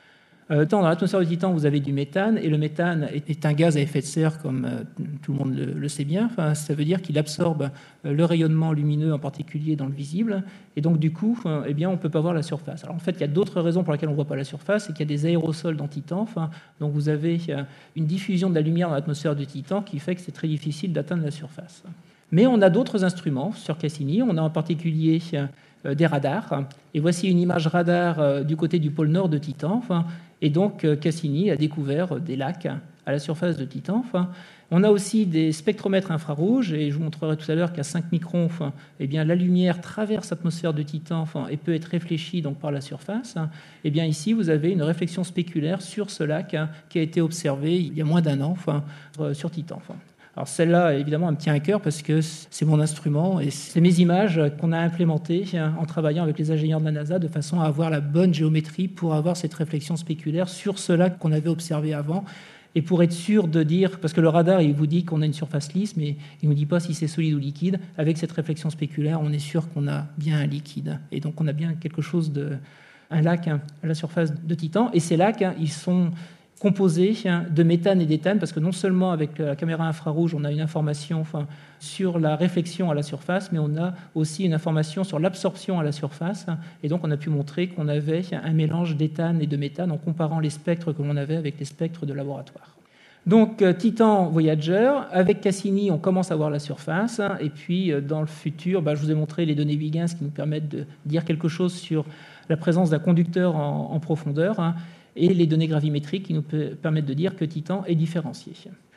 Dans l'atmosphère de Titan, vous avez du méthane, et le méthane est un gaz à effet de serre, comme tout le monde le sait bien. Ça veut dire qu'il absorbe le rayonnement lumineux, en particulier dans le visible, et donc du coup, eh bien, on ne peut pas voir la surface. Alors en fait, il y a d'autres raisons pour lesquelles on ne voit pas la surface, c'est qu'il y a des aérosols dans Titan, donc vous avez une diffusion de la lumière dans l'atmosphère de Titan qui fait que c'est très difficile d'atteindre la surface. Mais on a d'autres instruments sur Cassini, on a en particulier des radars, et voici une image radar du côté du pôle nord de Titan, et donc Cassini a découvert des lacs à la surface de Titan. On a aussi des spectromètres infrarouges, et je vous montrerai tout à l'heure qu'à 5 microns, eh bien, la lumière traverse l'atmosphère de Titan et peut être réfléchie donc, par la surface. Eh bien, ici, vous avez une réflexion spéculaire sur ce lac qui a été observé il y a moins d'un an sur Titan. Alors celle-là, évidemment, elle me tient à cœur parce que c'est mon instrument et c'est mes images qu'on a implémentées en travaillant avec les ingénieurs de la NASA de façon à avoir la bonne géométrie pour avoir cette réflexion spéculaire sur ce lac qu'on avait observé avant et pour être sûr de dire, parce que le radar, il vous dit qu'on a une surface lisse, mais il ne nous dit pas si c'est solide ou liquide. Avec cette réflexion spéculaire, on est sûr qu'on a bien un liquide et donc on a bien quelque chose un lac à la surface de Titan. Et ces lacs, ils sont composé de méthane et d'éthane, parce que non seulement avec la caméra infrarouge, on a une information sur la réflexion à la surface, mais on a aussi une information sur l'absorption à la surface. Et donc, on a pu montrer qu'on avait un mélange d'éthane et de méthane en comparant les spectres que l'on avait avec les spectres de laboratoire. Donc, Titan, Voyager, avec Cassini, on commence à voir la surface. Et puis, dans le futur, je vous ai montré les données Huygens qui nous permettent de dire quelque chose sur la présence d'un conducteur en profondeur. Et les données gravimétriques qui nous permettent de dire que Titan est différencié.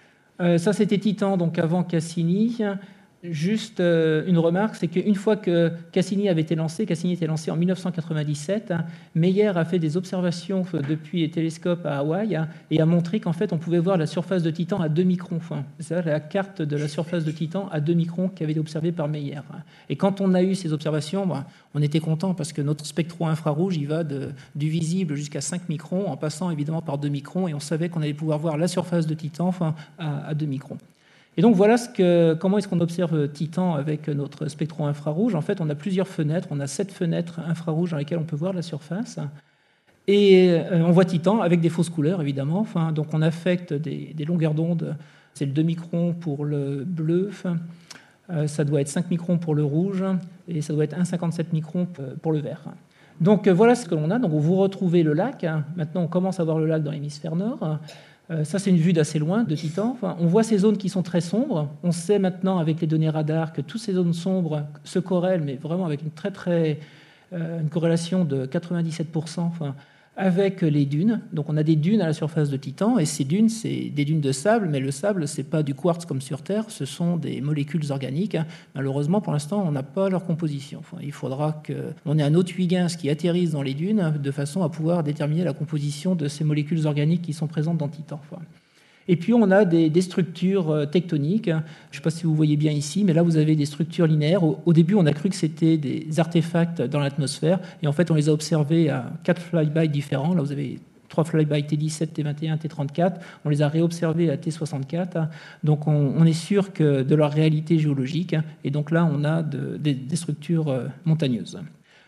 Ça, c'était Titan, donc avant Cassini. Juste une remarque, c'est qu'une fois que Cassini était lancé en 1997, Meyer a fait des observations depuis les télescopes à Hawaï et a montré qu'en fait, on pouvait voir la surface de Titan à 2 microns. C'est la carte de la surface de Titan à 2 microns qui avait été observée par Meyer. Et quand on a eu ces observations, on était content parce que notre spectro-infrarouge, il va du visible jusqu'à 5 microns, en passant évidemment par 2 microns, et on savait qu'on allait pouvoir voir la surface de Titan à 2 microns. Et donc voilà comment est-ce qu'on observe Titan avec notre spectro-infrarouge. En fait, on a plusieurs fenêtres, on a 7 fenêtres infrarouges dans lesquelles on peut voir la surface. Et on voit Titan avec des fausses couleurs, évidemment. Donc on affecte des longueurs d'onde. C'est le 2 microns pour le bleu, ça doit être 5 microns pour le rouge, et ça doit être 1,57 microns pour le vert. Donc voilà ce que l'on a. Donc vous retrouvez le lac. Maintenant, on commence à voir le lac dans l'hémisphère nord. Ça, c'est une vue d'assez loin de Titan. On voit ces zones qui sont très sombres. On sait maintenant, avec les données radar, que toutes ces zones sombres se corrèlent, mais vraiment avec une corrélation de 97%, avec les dunes. Donc, on a des dunes à la surface de Titan, et ces dunes, c'est des dunes de sable, mais le sable, c'est pas du quartz comme sur Terre, ce sont des molécules organiques. Malheureusement, pour l'instant, on n'a pas leur composition. Il faudra qu'on ait un autre Huygens qui atterrisse dans les dunes, de façon à pouvoir déterminer la composition de ces molécules organiques qui sont présentes dans Titan. Et puis, on a des structures tectoniques. Je ne sais pas si vous voyez bien ici, mais là, vous avez des structures linéaires. Au début, on a cru que c'était des artefacts dans l'atmosphère. Et en fait, on les a observés à 4 flybys différents. Là, vous avez 3 flybys T17, T21, T34. On les a réobservés à T64. Donc, on est sûr de leur réalité géologique. Et donc là, on a des structures montagneuses.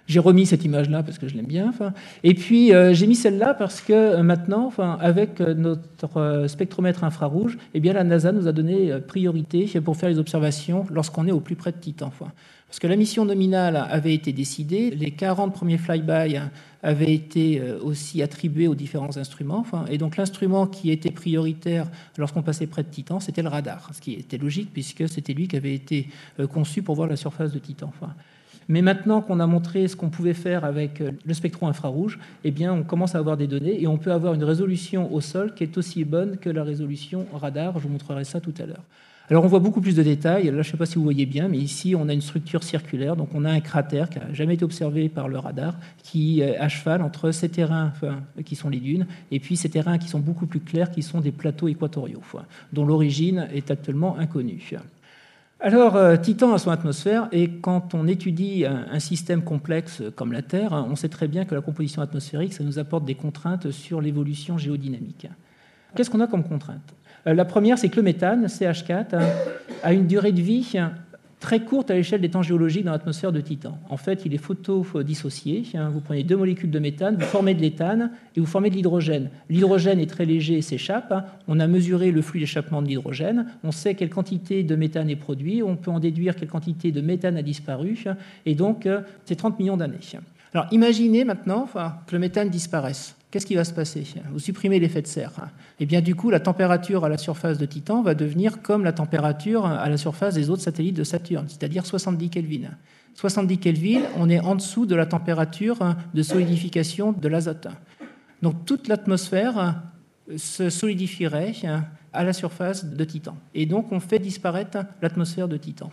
J'ai remis cette image-là parce que je l'aime bien. Et puis, j'ai mis celle-là parce que maintenant, avec notre spectromètre infrarouge, eh bien, la NASA nous a donné priorité pour faire les observations lorsqu'on est au plus près de Titan. Parce que la mission nominale avait été décidée, les 40 premiers flyby avaient été aussi attribués aux différents instruments. Et donc, l'instrument qui était prioritaire lorsqu'on passait près de Titan, c'était le radar, ce qui était logique puisque c'était lui qui avait été conçu pour voir la surface de Titan. Mais maintenant qu'on a montré ce qu'on pouvait faire avec le spectro infrarouge, eh bien, on commence à avoir des données et on peut avoir une résolution au sol qui est aussi bonne que la résolution radar. Je vous montrerai ça tout à l'heure. Alors, on voit beaucoup plus de détails. Là, je ne sais pas si vous voyez bien, mais ici, on a une structure circulaire. Donc, on a un cratère qui n'a jamais été observé par le radar, qui est à cheval entre ces terrains qui sont les dunes et puis ces terrains qui sont beaucoup plus clairs, qui sont des plateaux équatoriaux, dont l'origine est actuellement inconnue. Alors, Titan a son atmosphère, et quand on étudie un système complexe comme la Terre, on sait très bien que la composition atmosphérique, ça nous apporte des contraintes sur l'évolution géodynamique. Qu'est-ce qu'on a comme contrainte ? La première, c'est que le méthane, CH4, a une durée de vie très courte à l'échelle des temps géologiques dans l'atmosphère de Titan. En fait, il est photodissocié. Vous prenez 2 molécules de méthane, vous formez de l'éthane et vous formez de l'hydrogène. L'hydrogène est très léger et s'échappe. On a mesuré le flux d'échappement de l'hydrogène. On sait quelle quantité de méthane est produit. On peut en déduire quelle quantité de méthane a disparu. Et donc, c'est 30 millions d'années. Alors, imaginez maintenant que le méthane disparaisse. Qu'est-ce qui va se passer ? Vous supprimez l'effet de serre. Et bien, du coup, la température à la surface de Titan va devenir comme la température à la surface des autres satellites de Saturne, c'est-à-dire 70 Kelvin. 70 Kelvin, on est en dessous de la température de solidification de l'azote. Donc, toute l'atmosphère se solidifierait à la surface de Titan. Et donc, on fait disparaître l'atmosphère de Titan.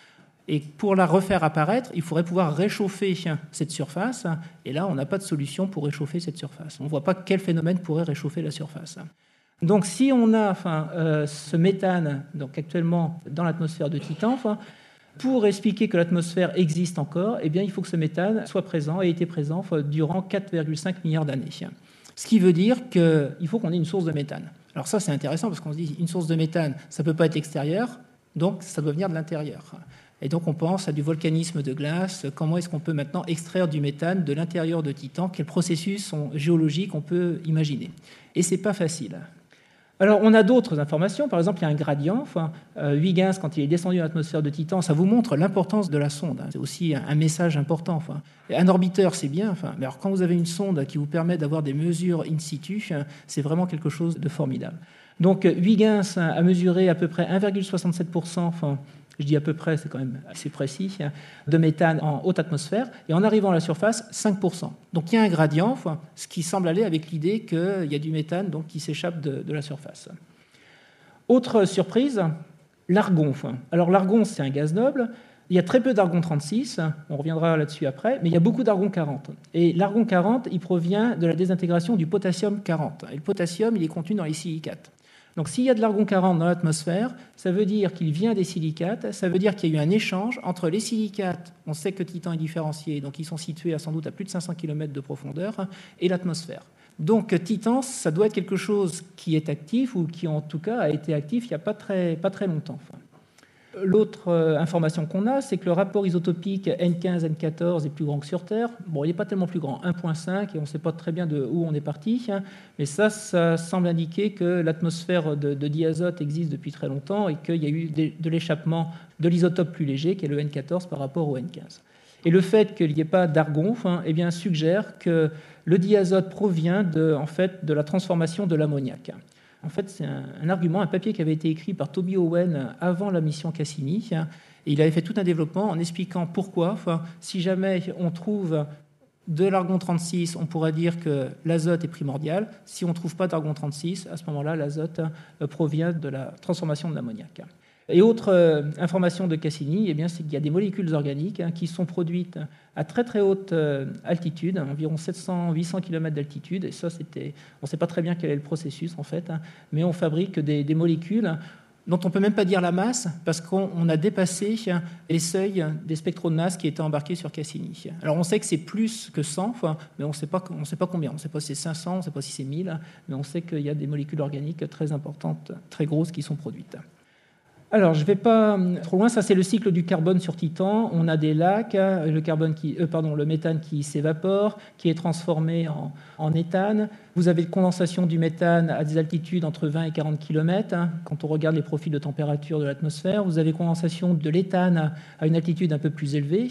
Et pour la refaire apparaître, il faudrait pouvoir réchauffer cette surface. Et là, on n'a pas de solution pour réchauffer cette surface. On ne voit pas quel phénomène pourrait réchauffer la surface. Donc, si on a ce méthane donc, actuellement dans l'atmosphère de Titan, pour expliquer que l'atmosphère existe encore, eh bien, il faut que ce méthane soit présent et ait été présent durant 4,5 milliards d'années. Ce qui veut dire qu'il faut qu'on ait une source de méthane. Alors ça, c'est intéressant parce qu'on se dit une source de méthane, ça ne peut pas être extérieure, donc ça doit venir de l'intérieur. Et donc on pense à du volcanisme de glace. Comment est-ce qu'on peut maintenant extraire du méthane de l'intérieur de Titan ? Quels processus géologiques on peut imaginer ? Et ce n'est pas facile. Alors on a d'autres informations. Par exemple, il y a un gradient. Huygens, quand il est descendu dans l'atmosphère de Titan, ça vous montre l'importance de la sonde. C'est aussi un message important. Un orbiteur, c'est bien. Mais alors quand vous avez une sonde qui vous permet d'avoir des mesures in situ, c'est vraiment quelque chose de formidable. Donc Huygens a mesuré à peu près 1,67%, je dis à peu près, c'est quand même assez précis, de méthane en haute atmosphère, et en arrivant à la surface, 5%. Donc il y a un gradient, ce qui semble aller avec l'idée qu'il y a du méthane donc, qui s'échappe de la surface. Autre surprise, l'argon. Alors l'argon, c'est un gaz noble. Il y a très peu d'argon 36, on reviendra là-dessus après, mais il y a beaucoup d'argon 40. Et l'argon 40, il provient de la désintégration du potassium 40. Et le potassium, il est contenu dans les silicates. Donc s'il y a de l'argon 40 dans l'atmosphère, ça veut dire qu'il vient des silicates, ça veut dire qu'il y a eu un échange entre les silicates, on sait que Titan est différencié, donc ils sont situés sans doute à plus de 500 km de profondeur, et l'atmosphère. Donc Titan, ça doit être quelque chose qui est actif, ou qui en tout cas a été actif il n'y a pas très longtemps. L'autre information qu'on a, c'est que le rapport isotopique N15, N14 est plus grand que sur Terre. Bon, il n'est pas tellement plus grand, 1,5, et on ne sait pas très bien de où on est parti. Mais ça semble indiquer que l'atmosphère de diazote existe depuis très longtemps et qu'il y a eu de l'échappement de l'isotope plus léger, qui est le N14 par rapport au N15. Et le fait qu'il n'y ait pas d'argon eh bien, suggère que le diazote provient de la transformation de l'ammoniac. En fait, c'est un argument, un papier qui avait été écrit par Toby Owen avant la mission Cassini. Et il avait fait tout un développement en expliquant pourquoi, si jamais on trouve de l'argon 36, on pourrait dire que l'azote est primordial. Si on ne trouve pas d'argon 36, à ce moment-là, l'azote provient de la transformation de l'ammoniac. Et autre information de Cassini, c'est qu'il y a des molécules organiques qui sont produites à très très haute altitude, environ 700-800 km d'altitude. Et ça, on ne sait pas très bien quel est le processus en fait, mais on fabrique des molécules dont on ne peut même pas dire la masse parce qu'on a dépassé les seuils des spectros de masse qui étaient embarqués sur Cassini. Alors on sait que c'est plus que 100, mais on ne sait pas combien. On ne sait pas si c'est 500, on ne sait pas si c'est 1000, mais on sait qu'il y a des molécules organiques très importantes, très grosses qui sont produites. Alors, je ne vais pas trop loin. Ça, c'est le cycle du carbone sur Titan. On a des lacs, le méthane qui s'évapore, qui est transformé en éthane. Vous avez de condensation du méthane à des altitudes entre 20 et 40 km. Quand on regarde les profils de température de l'atmosphère, vous avez condensation de l'éthane à une altitude un peu plus élevée.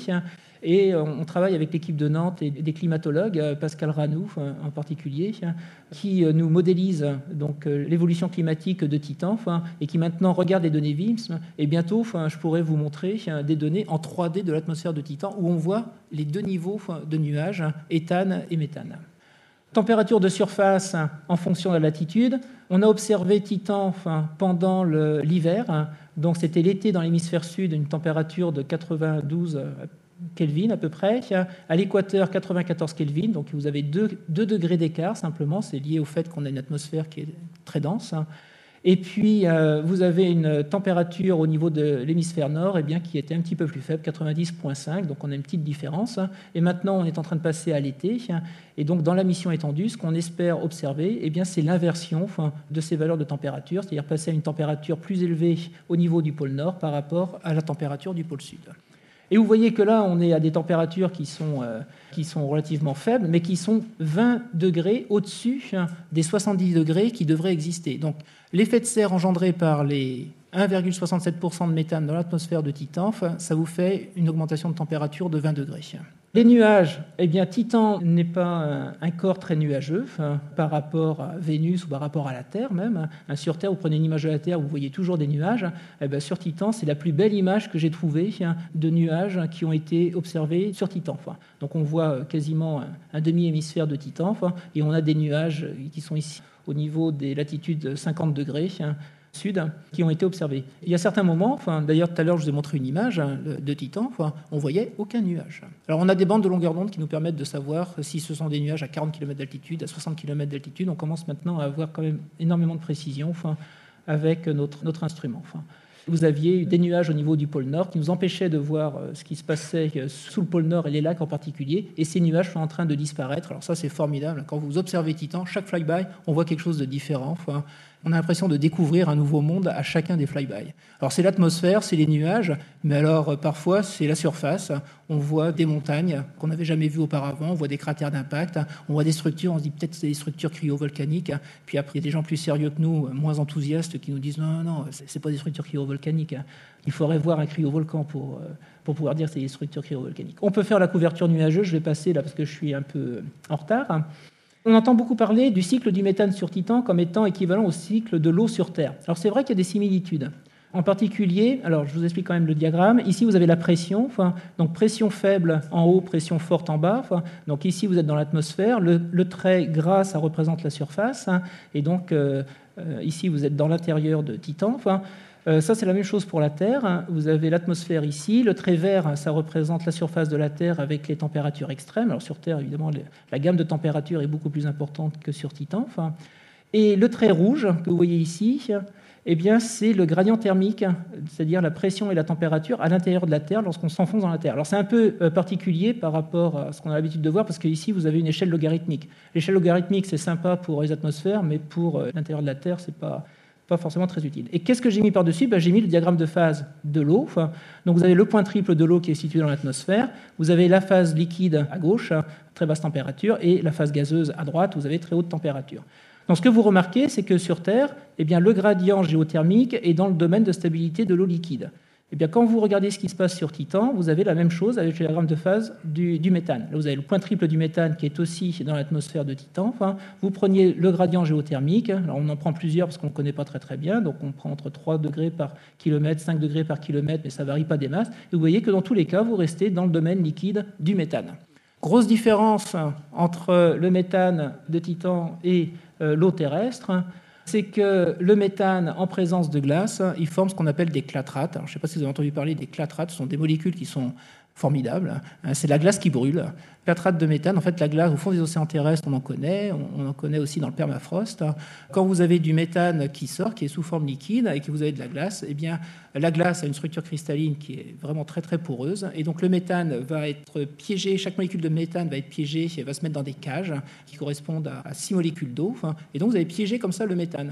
Et on travaille avec l'équipe de Nantes et des climatologues, Pascal Ranou en particulier, qui nous modélise donc l'évolution climatique de Titan et qui maintenant regarde les données VIMS. Et bientôt, je pourrais vous montrer des données en 3D de l'atmosphère de Titan où on voit les deux niveaux de nuages, éthane et méthane. Température de surface en fonction de la latitude. On a observé Titan pendant l'hiver. Donc c'était l'été dans l'hémisphère sud, une température de 92 Kelvin à peu près. À l'équateur, 94 Kelvin. Donc vous avez 2 degrés d'écart simplement. C'est lié au fait qu'on a une atmosphère qui est très dense. Et puis, vous avez une température au niveau de l'hémisphère nord qui était un petit peu plus faible, 90,5. Donc, on a une petite différence. Et maintenant, on est en train de passer à l'été. Et donc, dans la mission étendue, ce qu'on espère observer, c'est l'inversion de ces valeurs de température, c'est-à-dire passer à une température plus élevée au niveau du pôle nord par rapport à la température du pôle sud. Et vous voyez que là, on est à des températures qui sont relativement faibles, mais qui sont 20 degrés au-dessus des 70 degrés qui devraient exister. Donc, l'effet de serre engendré par les 1,67% de méthane dans l'atmosphère de Titan, ça vous fait une augmentation de température de 20 degrés. Les nuages, Titan n'est pas un corps très nuageux par rapport à Vénus ou par rapport à la Terre même. Sur Terre, vous prenez une image de la Terre, vous voyez toujours des nuages. Sur Titan, c'est la plus belle image que j'ai trouvée de nuages qui ont été observés sur Titan. Donc on voit quasiment un demi-hémisphère de Titan et on a des nuages qui sont ici au niveau des latitudes 50 degrés sud qui ont été observés. Il y a certains moments, d'ailleurs tout à l'heure je vous ai montré une image de Titan, on voyait aucun nuage. Alors on a des bandes de longueur d'onde qui nous permettent de savoir si ce sont des nuages à 40 km d'altitude, à 60 km d'altitude. On commence maintenant à avoir quand même énormément de précision avec notre instrument. Vous aviez des nuages au niveau du pôle Nord qui nous empêchaient de voir ce qui se passait sous le pôle Nord et les lacs en particulier, et ces nuages sont en train de disparaître. Alors ça, c'est formidable. Quand vous observez Titan, chaque flyby, on voit quelque chose de différent. On a l'impression de découvrir un nouveau monde à chacun des flybys. Alors c'est l'atmosphère, c'est les nuages, mais alors parfois c'est la surface. On voit des montagnes qu'on n'avait jamais vues auparavant, on voit des cratères d'impact, on voit des structures, on se dit peut-être que c'est des structures cryovolcaniques. Puis après, il y a des gens plus sérieux que nous, moins enthousiastes, qui nous disent non, c'est pas des structures cryovolcaniques. Il faudrait voir un cryovolcan pour pouvoir dire que c'est des structures cryovolcaniques. On peut faire la couverture nuageuse, je vais passer là parce que je suis un peu en retard. On entend beaucoup parler du cycle du méthane sur Titan comme étant équivalent au cycle de l'eau sur Terre. Alors c'est vrai qu'il y a des similitudes. En particulier, alors je vous explique quand même le diagramme. Ici, vous avez la pression, donc pression faible en haut, pression forte en bas. Donc ici, vous êtes dans l'atmosphère. Le trait gras, ça représente la surface. Et donc ici, vous êtes dans l'intérieur de Titan. Ça, c'est la même chose pour la Terre. Vous avez l'atmosphère ici. Le trait vert, ça représente la surface de la Terre avec les températures extrêmes. Alors sur Terre, évidemment, la gamme de températures est beaucoup plus importante que sur Titan. Et le trait rouge que vous voyez ici, c'est le gradient thermique, c'est-à-dire la pression et la température à l'intérieur de la Terre lorsqu'on s'enfonce dans la Terre. Alors c'est un peu particulier par rapport à ce qu'on a l'habitude de voir, parce qu'ici, vous avez une échelle logarithmique. L'échelle logarithmique, c'est sympa pour les atmosphères, mais pour l'intérieur de la Terre, c'est pas forcément très utile. Et qu'est-ce que j'ai mis par-dessus ? J'ai mis le diagramme de phase de l'eau. Donc vous avez le point triple de l'eau qui est situé dans l'atmosphère, vous avez la phase liquide à gauche, très basse température, et la phase gazeuse à droite, vous avez très haute température. Donc ce que vous remarquez, c'est que sur Terre, le gradient géothermique est dans le domaine de stabilité de l'eau liquide. Quand vous regardez ce qui se passe sur Titan, vous avez la même chose avec le diagramme de phase du méthane. Là, vous avez le point triple du méthane qui est aussi dans l'atmosphère de Titan. Vous preniez le gradient géothermique. Alors, on en prend plusieurs parce qu'on ne le connaît pas très très bien. Donc, on prend entre 3 degrés par kilomètre, 5 degrés par kilomètre, mais ça ne varie pas des masses. Et vous voyez que dans tous les cas, vous restez dans le domaine liquide du méthane. Grosse différence entre le méthane de Titan et l'eau terrestre, c'est que le méthane, en présence de glace, il forme ce qu'on appelle des clatrates. Alors, je ne sais pas si vous avez entendu parler des clatrates, ce sont des molécules qui sont formidables. C'est la glace qui brûle. Clatrate de méthane, en fait, la glace au fond des océans terrestres, on en connaît aussi dans le permafrost. Quand vous avez du méthane qui sort, qui est sous forme liquide, et que vous avez de la glace, la glace a une structure cristalline qui est vraiment très très poreuse, et donc le méthane va être piégé, chaque molécule de méthane va être piégée, elle va se mettre dans des cages qui correspondent à 6 molécules d'eau, et donc vous avez piégé comme ça le méthane.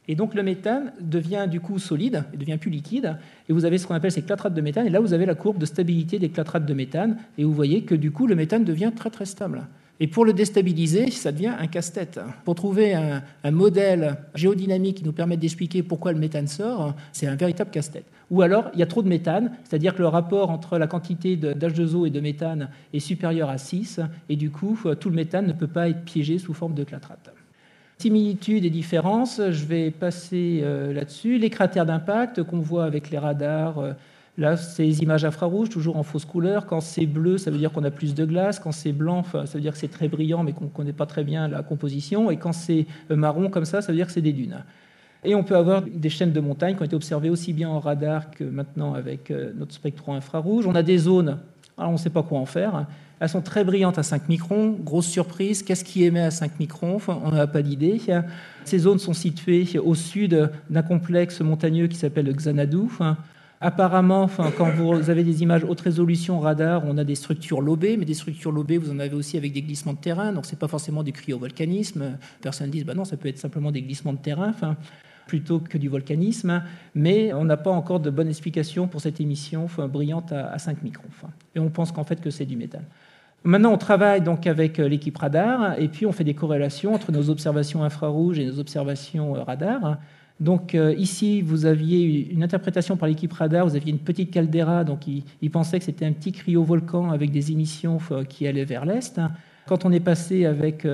Et donc le méthane devient du coup solide, il devient plus liquide, et vous avez ce qu'on appelle ces clatrates de méthane, et là vous avez la courbe de stabilité des clatrates de méthane, et vous voyez que du coup le méthane devient très très stable. Et pour le déstabiliser, ça devient un casse-tête. Pour trouver un modèle géodynamique qui nous permette d'expliquer pourquoi le méthane sort, c'est un véritable casse-tête. Ou alors, il y a trop de méthane, c'est-à-dire que le rapport entre la quantité d'H2O et de méthane est supérieur à 6, et du coup, tout le méthane ne peut pas être piégé sous forme de clatrate. Similitudes et différences, je vais passer là-dessus. Les cratères d'impact qu'on voit avec les radars. Là, c'est les images infrarouges, toujours en fausse couleur. Quand c'est bleu, ça veut dire qu'on a plus de glace. Quand c'est blanc, ça veut dire que c'est très brillant, mais qu'on ne connaît pas très bien la composition. Et quand c'est marron comme ça veut dire que c'est des dunes. Et on peut avoir des chaînes de montagnes qui ont été observées aussi bien en radar que maintenant avec notre spectro-infrarouge. On a des zones, alors on ne sait pas quoi en faire. Elles sont très brillantes à 5 microns. Grosse surprise, qu'est-ce qui émet à 5 microns? On n'a pas d'idée. Ces zones sont situées au sud d'un complexe montagneux qui s'appelle le Xanadu. Apparemment, quand vous avez des images haute résolution radar, on a des structures lobées, mais des structures lobées, vous en avez aussi avec des glissements de terrain, donc ce n'est pas forcément du cryovolcanisme. Personne ne dit, non, ça peut être simplement des glissements de terrain, plutôt que du volcanisme, mais on n'a pas encore de bonne explication pour cette émission brillante à 5 microns. Et on pense qu'en fait que c'est du méthane. Maintenant, on travaille donc avec l'équipe radar, et puis on fait des corrélations entre nos observations infrarouges et nos observations radar. Donc ici, vous aviez une interprétation par l'équipe radar, vous aviez une petite caldeira, donc ils pensaient que c'était un petit cryovolcan avec des émissions qui allaient vers l'est. Quand on est passé avec,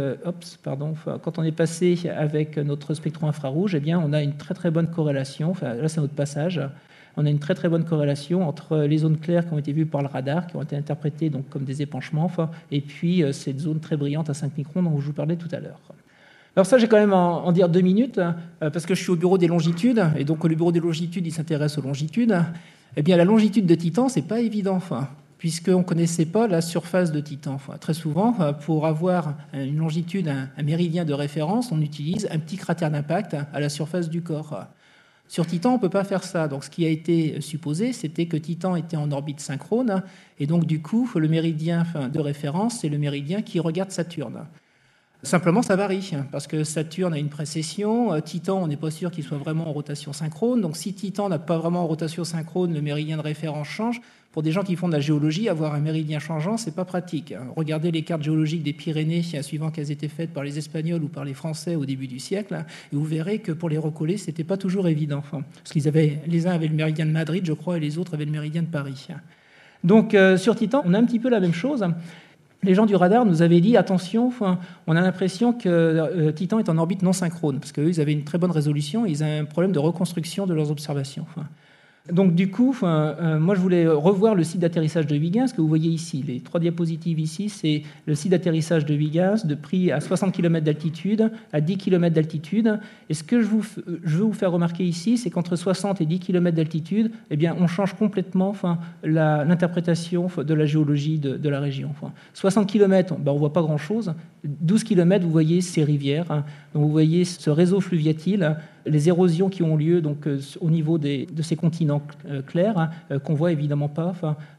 notre spectron infrarouge, eh bien, on a une très très bonne corrélation. Là, c'est notre passage. On a une très très bonne corrélation entre les zones claires qui ont été vues par le radar, qui ont été interprétées donc comme des épanchements, et puis cette zone très brillante à 5 microns dont je vous parlais tout à l'heure. Alors ça, j'ai quand même en dire 2 minutes, parce que je suis au bureau des longitudes, et donc le bureau des longitudes, il s'intéresse aux longitudes. Eh bien, la longitude de Titan, c'est pas évident, puisqu'on ne connaissait pas la surface de Titan. Très souvent, pour avoir une longitude, un méridien de référence, on utilise un petit cratère d'impact à la surface du corps. Sur Titan, on ne peut pas faire ça. Donc, ce qui a été supposé, c'était que Titan était en orbite synchrone, et donc, du coup, le méridien de référence, c'est le méridien qui regarde Saturne. Simplement, ça varie, parce que Saturne a une précession. Titan, on n'est pas sûr qu'il soit vraiment en rotation synchrone. Donc, si Titan n'a pas vraiment en rotation synchrone, le méridien de référence change. Pour des gens qui font de la géologie, avoir un méridien changeant, c'est pas pratique. Regardez les cartes géologiques des Pyrénées, suivant qu'elles étaient faites par les Espagnols ou par les Français au début du siècle, et vous verrez que pour les recoller, c'était pas toujours évident. Parce qu'ils avaient, les uns avaient le méridien de Madrid, je crois, et les autres avaient le méridien de Paris. Donc, sur Titan, on a un petit peu la même chose. Les gens du radar nous avaient dit, attention, on a l'impression que Titan est en orbite non synchrone, parce qu'eux, ils avaient une très bonne résolution, et ils avaient un problème de reconstruction de leurs observations. Donc du coup, moi je voulais revoir le site d'atterrissage de Huygens, que vous voyez ici. Les 3 diapositives ici, c'est le site d'atterrissage de Huygens, pris à 60 km d'altitude, à 10 km d'altitude. Et ce que je veux vous faire remarquer ici, c'est qu'entre 60 et 10 km d'altitude, eh bien, on change complètement l'interprétation de la géologie de la région. 60 km, on ne voit pas grand-chose. 12 km, vous voyez ces rivières. Donc vous voyez ce réseau fluviatile, les érosions qui ont lieu donc, au niveau de ces continents clairs, qu'on ne voit évidemment pas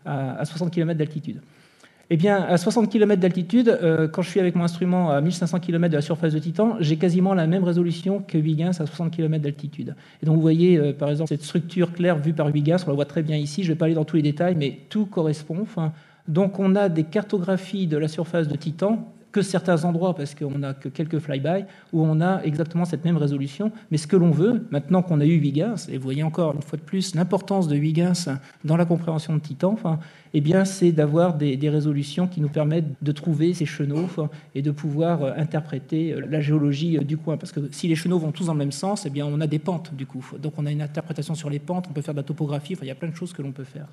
à 60 km d'altitude. Eh bien, à 60 km d'altitude, quand je suis avec mon instrument à 1500 km de la surface de Titan, j'ai quasiment la même résolution que Huygens à 60 km d'altitude. Et donc vous voyez, par exemple, cette structure claire vue par Huygens, on la voit très bien ici, je ne vais pas aller dans tous les détails, mais tout correspond. Donc on a des cartographies de la surface de Titan, que certains endroits, parce qu'on n'a que quelques flyby, où on a exactement cette même résolution. Mais ce que l'on veut, maintenant qu'on a eu Huygens, et vous voyez encore une fois de plus l'importance de Huygens dans la compréhension de Titan, eh bien, c'est d'avoir des résolutions qui nous permettent de trouver ces chenaux et de pouvoir interpréter la géologie du coin. Parce que si les chenaux vont tous dans le même sens, eh bien, on a des pentes du coup. Donc on a une interprétation sur les pentes, on peut faire de la topographie, il y a plein de choses que l'on peut faire.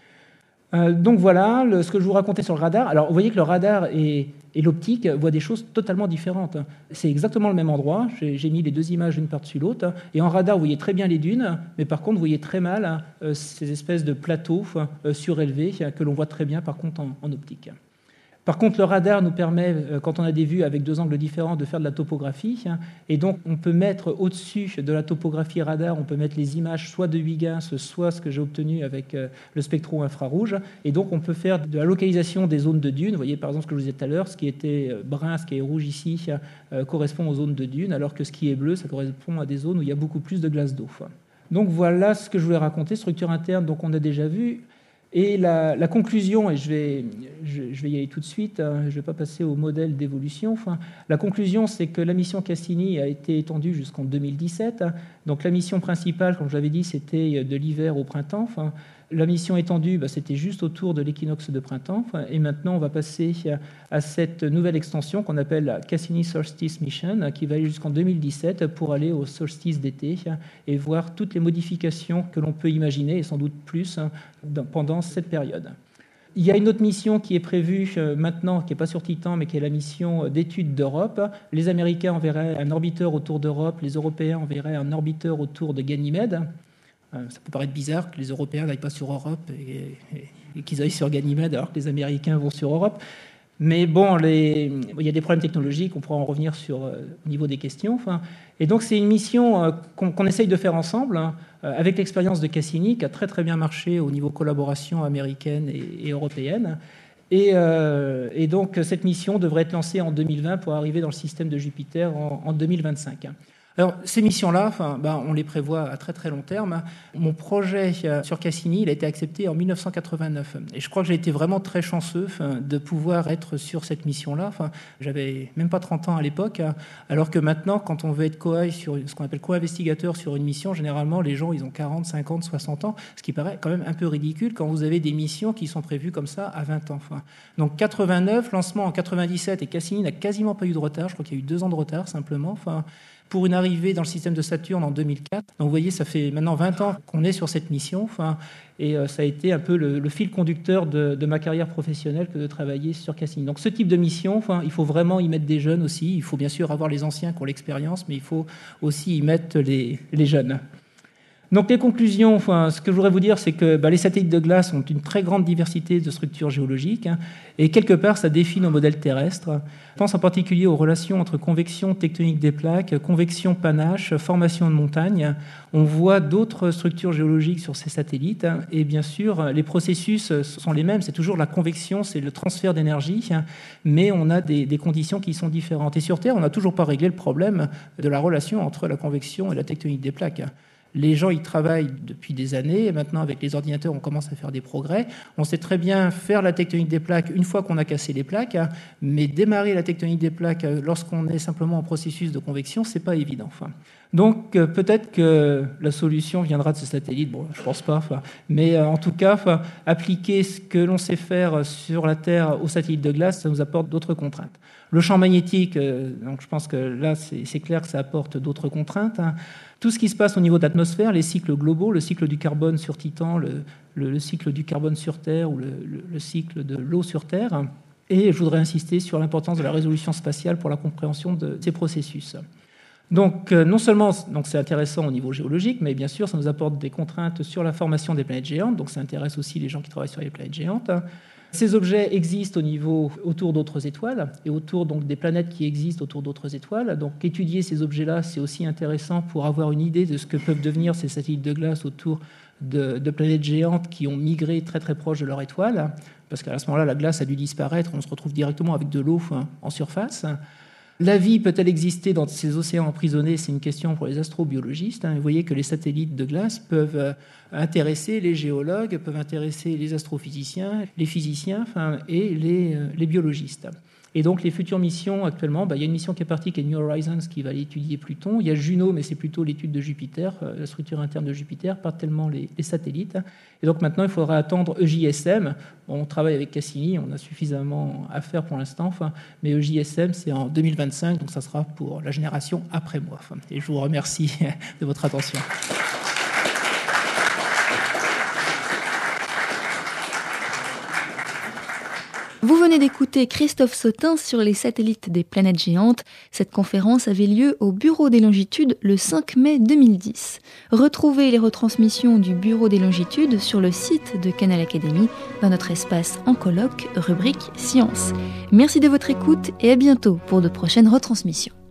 Donc voilà ce que je vous racontais sur le radar. Alors vous voyez que le radar et l'optique voient des choses totalement différentes. C'est exactement le même endroit. J'ai mis les 2 images l'une par-dessus l'autre. Et en radar, vous voyez très bien les dunes, mais par contre, vous voyez très mal ces espèces de plateaux surélevés que l'on voit très bien par contre en optique. Par contre, le radar nous permet, quand on a des vues avec 2 angles différents, de faire de la topographie. Et donc, on peut mettre au-dessus de la topographie radar, on peut mettre les images soit de Huygens, soit ce que j'ai obtenu avec le spectro-infrarouge. Et donc, on peut faire de la localisation des zones de dunes. Vous voyez, par exemple, ce que je vous disais tout à l'heure, ce qui était brun, ce qui est rouge ici, correspond aux zones de dunes, alors que ce qui est bleu, ça correspond à des zones où il y a beaucoup plus de glace d'eau. Donc, voilà ce que je voulais raconter. Structure interne, donc on a déjà vu. Et la conclusion, et je vais y aller tout de suite, je ne vais pas passer au modèle d'évolution. La conclusion, c'est que la mission Cassini a été étendue jusqu'en 2017. Donc la mission principale, comme je l'avais dit, c'était de l'hiver au printemps. La mission étendue, c'était juste autour de l'équinoxe de printemps. Et maintenant, on va passer à cette nouvelle extension qu'on appelle la Cassini Solstice Mission, qui va aller jusqu'en 2017 pour aller au solstice d'été et voir toutes les modifications que l'on peut imaginer, et sans doute plus, pendant cette période. Il y a une autre mission qui est prévue maintenant, qui n'est pas sur Titan, mais qui est la mission d'études d'Europe. Les Américains enverraient un orbiteur autour d'Europe, les Européens enverraient un orbiteur autour de Ganymède. Ça peut paraître bizarre que les Européens n'aillent pas sur Europe et qu'ils aillent sur Ganymède alors que les Américains vont sur Europe. Mais bon, il y a des problèmes technologiques, on pourra en revenir au niveau des questions. Et donc c'est une mission qu'on essaye de faire ensemble, avec l'expérience de Cassini, qui a très très bien marché au niveau collaboration américaine et européenne. Et donc cette mission devrait être lancée en 2020 pour arriver dans le système de Jupiter en 2025. Alors, ces missions-là, on les prévoit à très très long terme. Mon projet sur Cassini, il a été accepté en 1989. Et je crois que j'ai été vraiment très chanceux de pouvoir être sur cette mission-là. J'avais même pas 30 ans à l'époque, alors que maintenant, quand on veut être sur ce qu'on appelle co-investigateur sur une mission, généralement, les gens, ils ont 40, 50, 60 ans, ce qui paraît quand même un peu ridicule quand vous avez des missions qui sont prévues comme ça à 20 ans. Donc, 89, lancement en 97, et Cassini n'a quasiment pas eu de retard. Je crois qu'il y a eu 2 ans de retard, simplement. Pour une arrivée dans le système de Saturne en 2004. Donc vous voyez, ça fait maintenant 20 ans qu'on est sur cette mission, et ça a été un peu le fil conducteur de ma carrière professionnelle que de travailler sur Cassini. Donc ce type de mission, il faut vraiment y mettre des jeunes aussi. Il faut bien sûr avoir les anciens qui ont l'expérience, mais il faut aussi y mettre les jeunes. Donc les conclusions, ce que je voudrais vous dire, c'est que les satellites de glace ont une très grande diversité de structures géologiques, et quelque part, ça défie nos modèles terrestres. Je pense en particulier aux relations entre convection tectonique des plaques, convection panache, formation de montagnes. On voit d'autres structures géologiques sur ces satellites, et bien sûr, les processus sont les mêmes. C'est toujours la convection, c'est le transfert d'énergie, mais on a des conditions qui sont différentes. Et sur Terre, on n'a toujours pas réglé le problème de la relation entre la convection et la tectonique des plaques. Les gens y travaillent depuis des années, et maintenant avec les ordinateurs on commence à faire des progrès. On sait très bien faire la tectonique des plaques une fois qu'on a cassé les plaques, mais démarrer la tectonique des plaques lorsqu'on est simplement en processus de convection, c'est pas évident. Donc peut-être que la solution viendra de ce satellite, bon, je pense pas, mais en tout cas, appliquer ce que l'on sait faire sur la Terre au satellite de glace, ça nous apporte d'autres contraintes. Le champ magnétique, donc je pense que là c'est clair que ça apporte d'autres contraintes. Tout ce qui se passe au niveau de l'atmosphère, les cycles globaux, le cycle du carbone sur Titan, le cycle du carbone sur Terre ou le cycle de l'eau sur Terre. Et je voudrais insister sur l'importance de la résolution spatiale pour la compréhension de ces processus. Donc, non seulement c'est intéressant au niveau géologique, mais bien sûr, ça nous apporte des contraintes sur la formation des planètes géantes. Donc, ça intéresse aussi les gens qui travaillent sur les planètes géantes. Ces objets existent autour d'autres étoiles et autour donc, des planètes qui existent autour d'autres étoiles. Donc, étudier ces objets-là, c'est aussi intéressant pour avoir une idée de ce que peuvent devenir ces satellites de glace autour de planètes géantes qui ont migré très très proche de leur étoile. Parce qu'à ce moment-là, la glace a dû disparaître. On se retrouve directement avec de l'eau en surface. La vie peut-elle exister dans ces océans emprisonnés? C'est une question pour les astrobiologistes. Vous voyez que les satellites de glace peuvent intéresser les géologues, peuvent intéresser les astrophysiciens, les physiciens et les biologistes. Et donc les futures missions, actuellement, il y a une mission qui est partie, qui est New Horizons, qui va aller étudier Pluton. Il y a Juno, mais c'est plutôt l'étude de Jupiter, la structure interne de Jupiter, pas tellement les satellites. Et donc maintenant, il faudra attendre EJSM. On travaille avec Cassini, on a suffisamment à faire pour l'instant, mais EJSM, c'est en 2025, donc ça sera pour la génération après moi. Et je vous remercie de votre attention. Vous venez d'écouter Christophe Sautin sur les satellites des planètes géantes. Cette conférence avait lieu au Bureau des Longitudes le 5 mai 2010. Retrouvez les retransmissions du Bureau des Longitudes sur le site de Canal Académie dans notre espace en colloque, rubrique Sciences. Merci de votre écoute et à bientôt pour de prochaines retransmissions.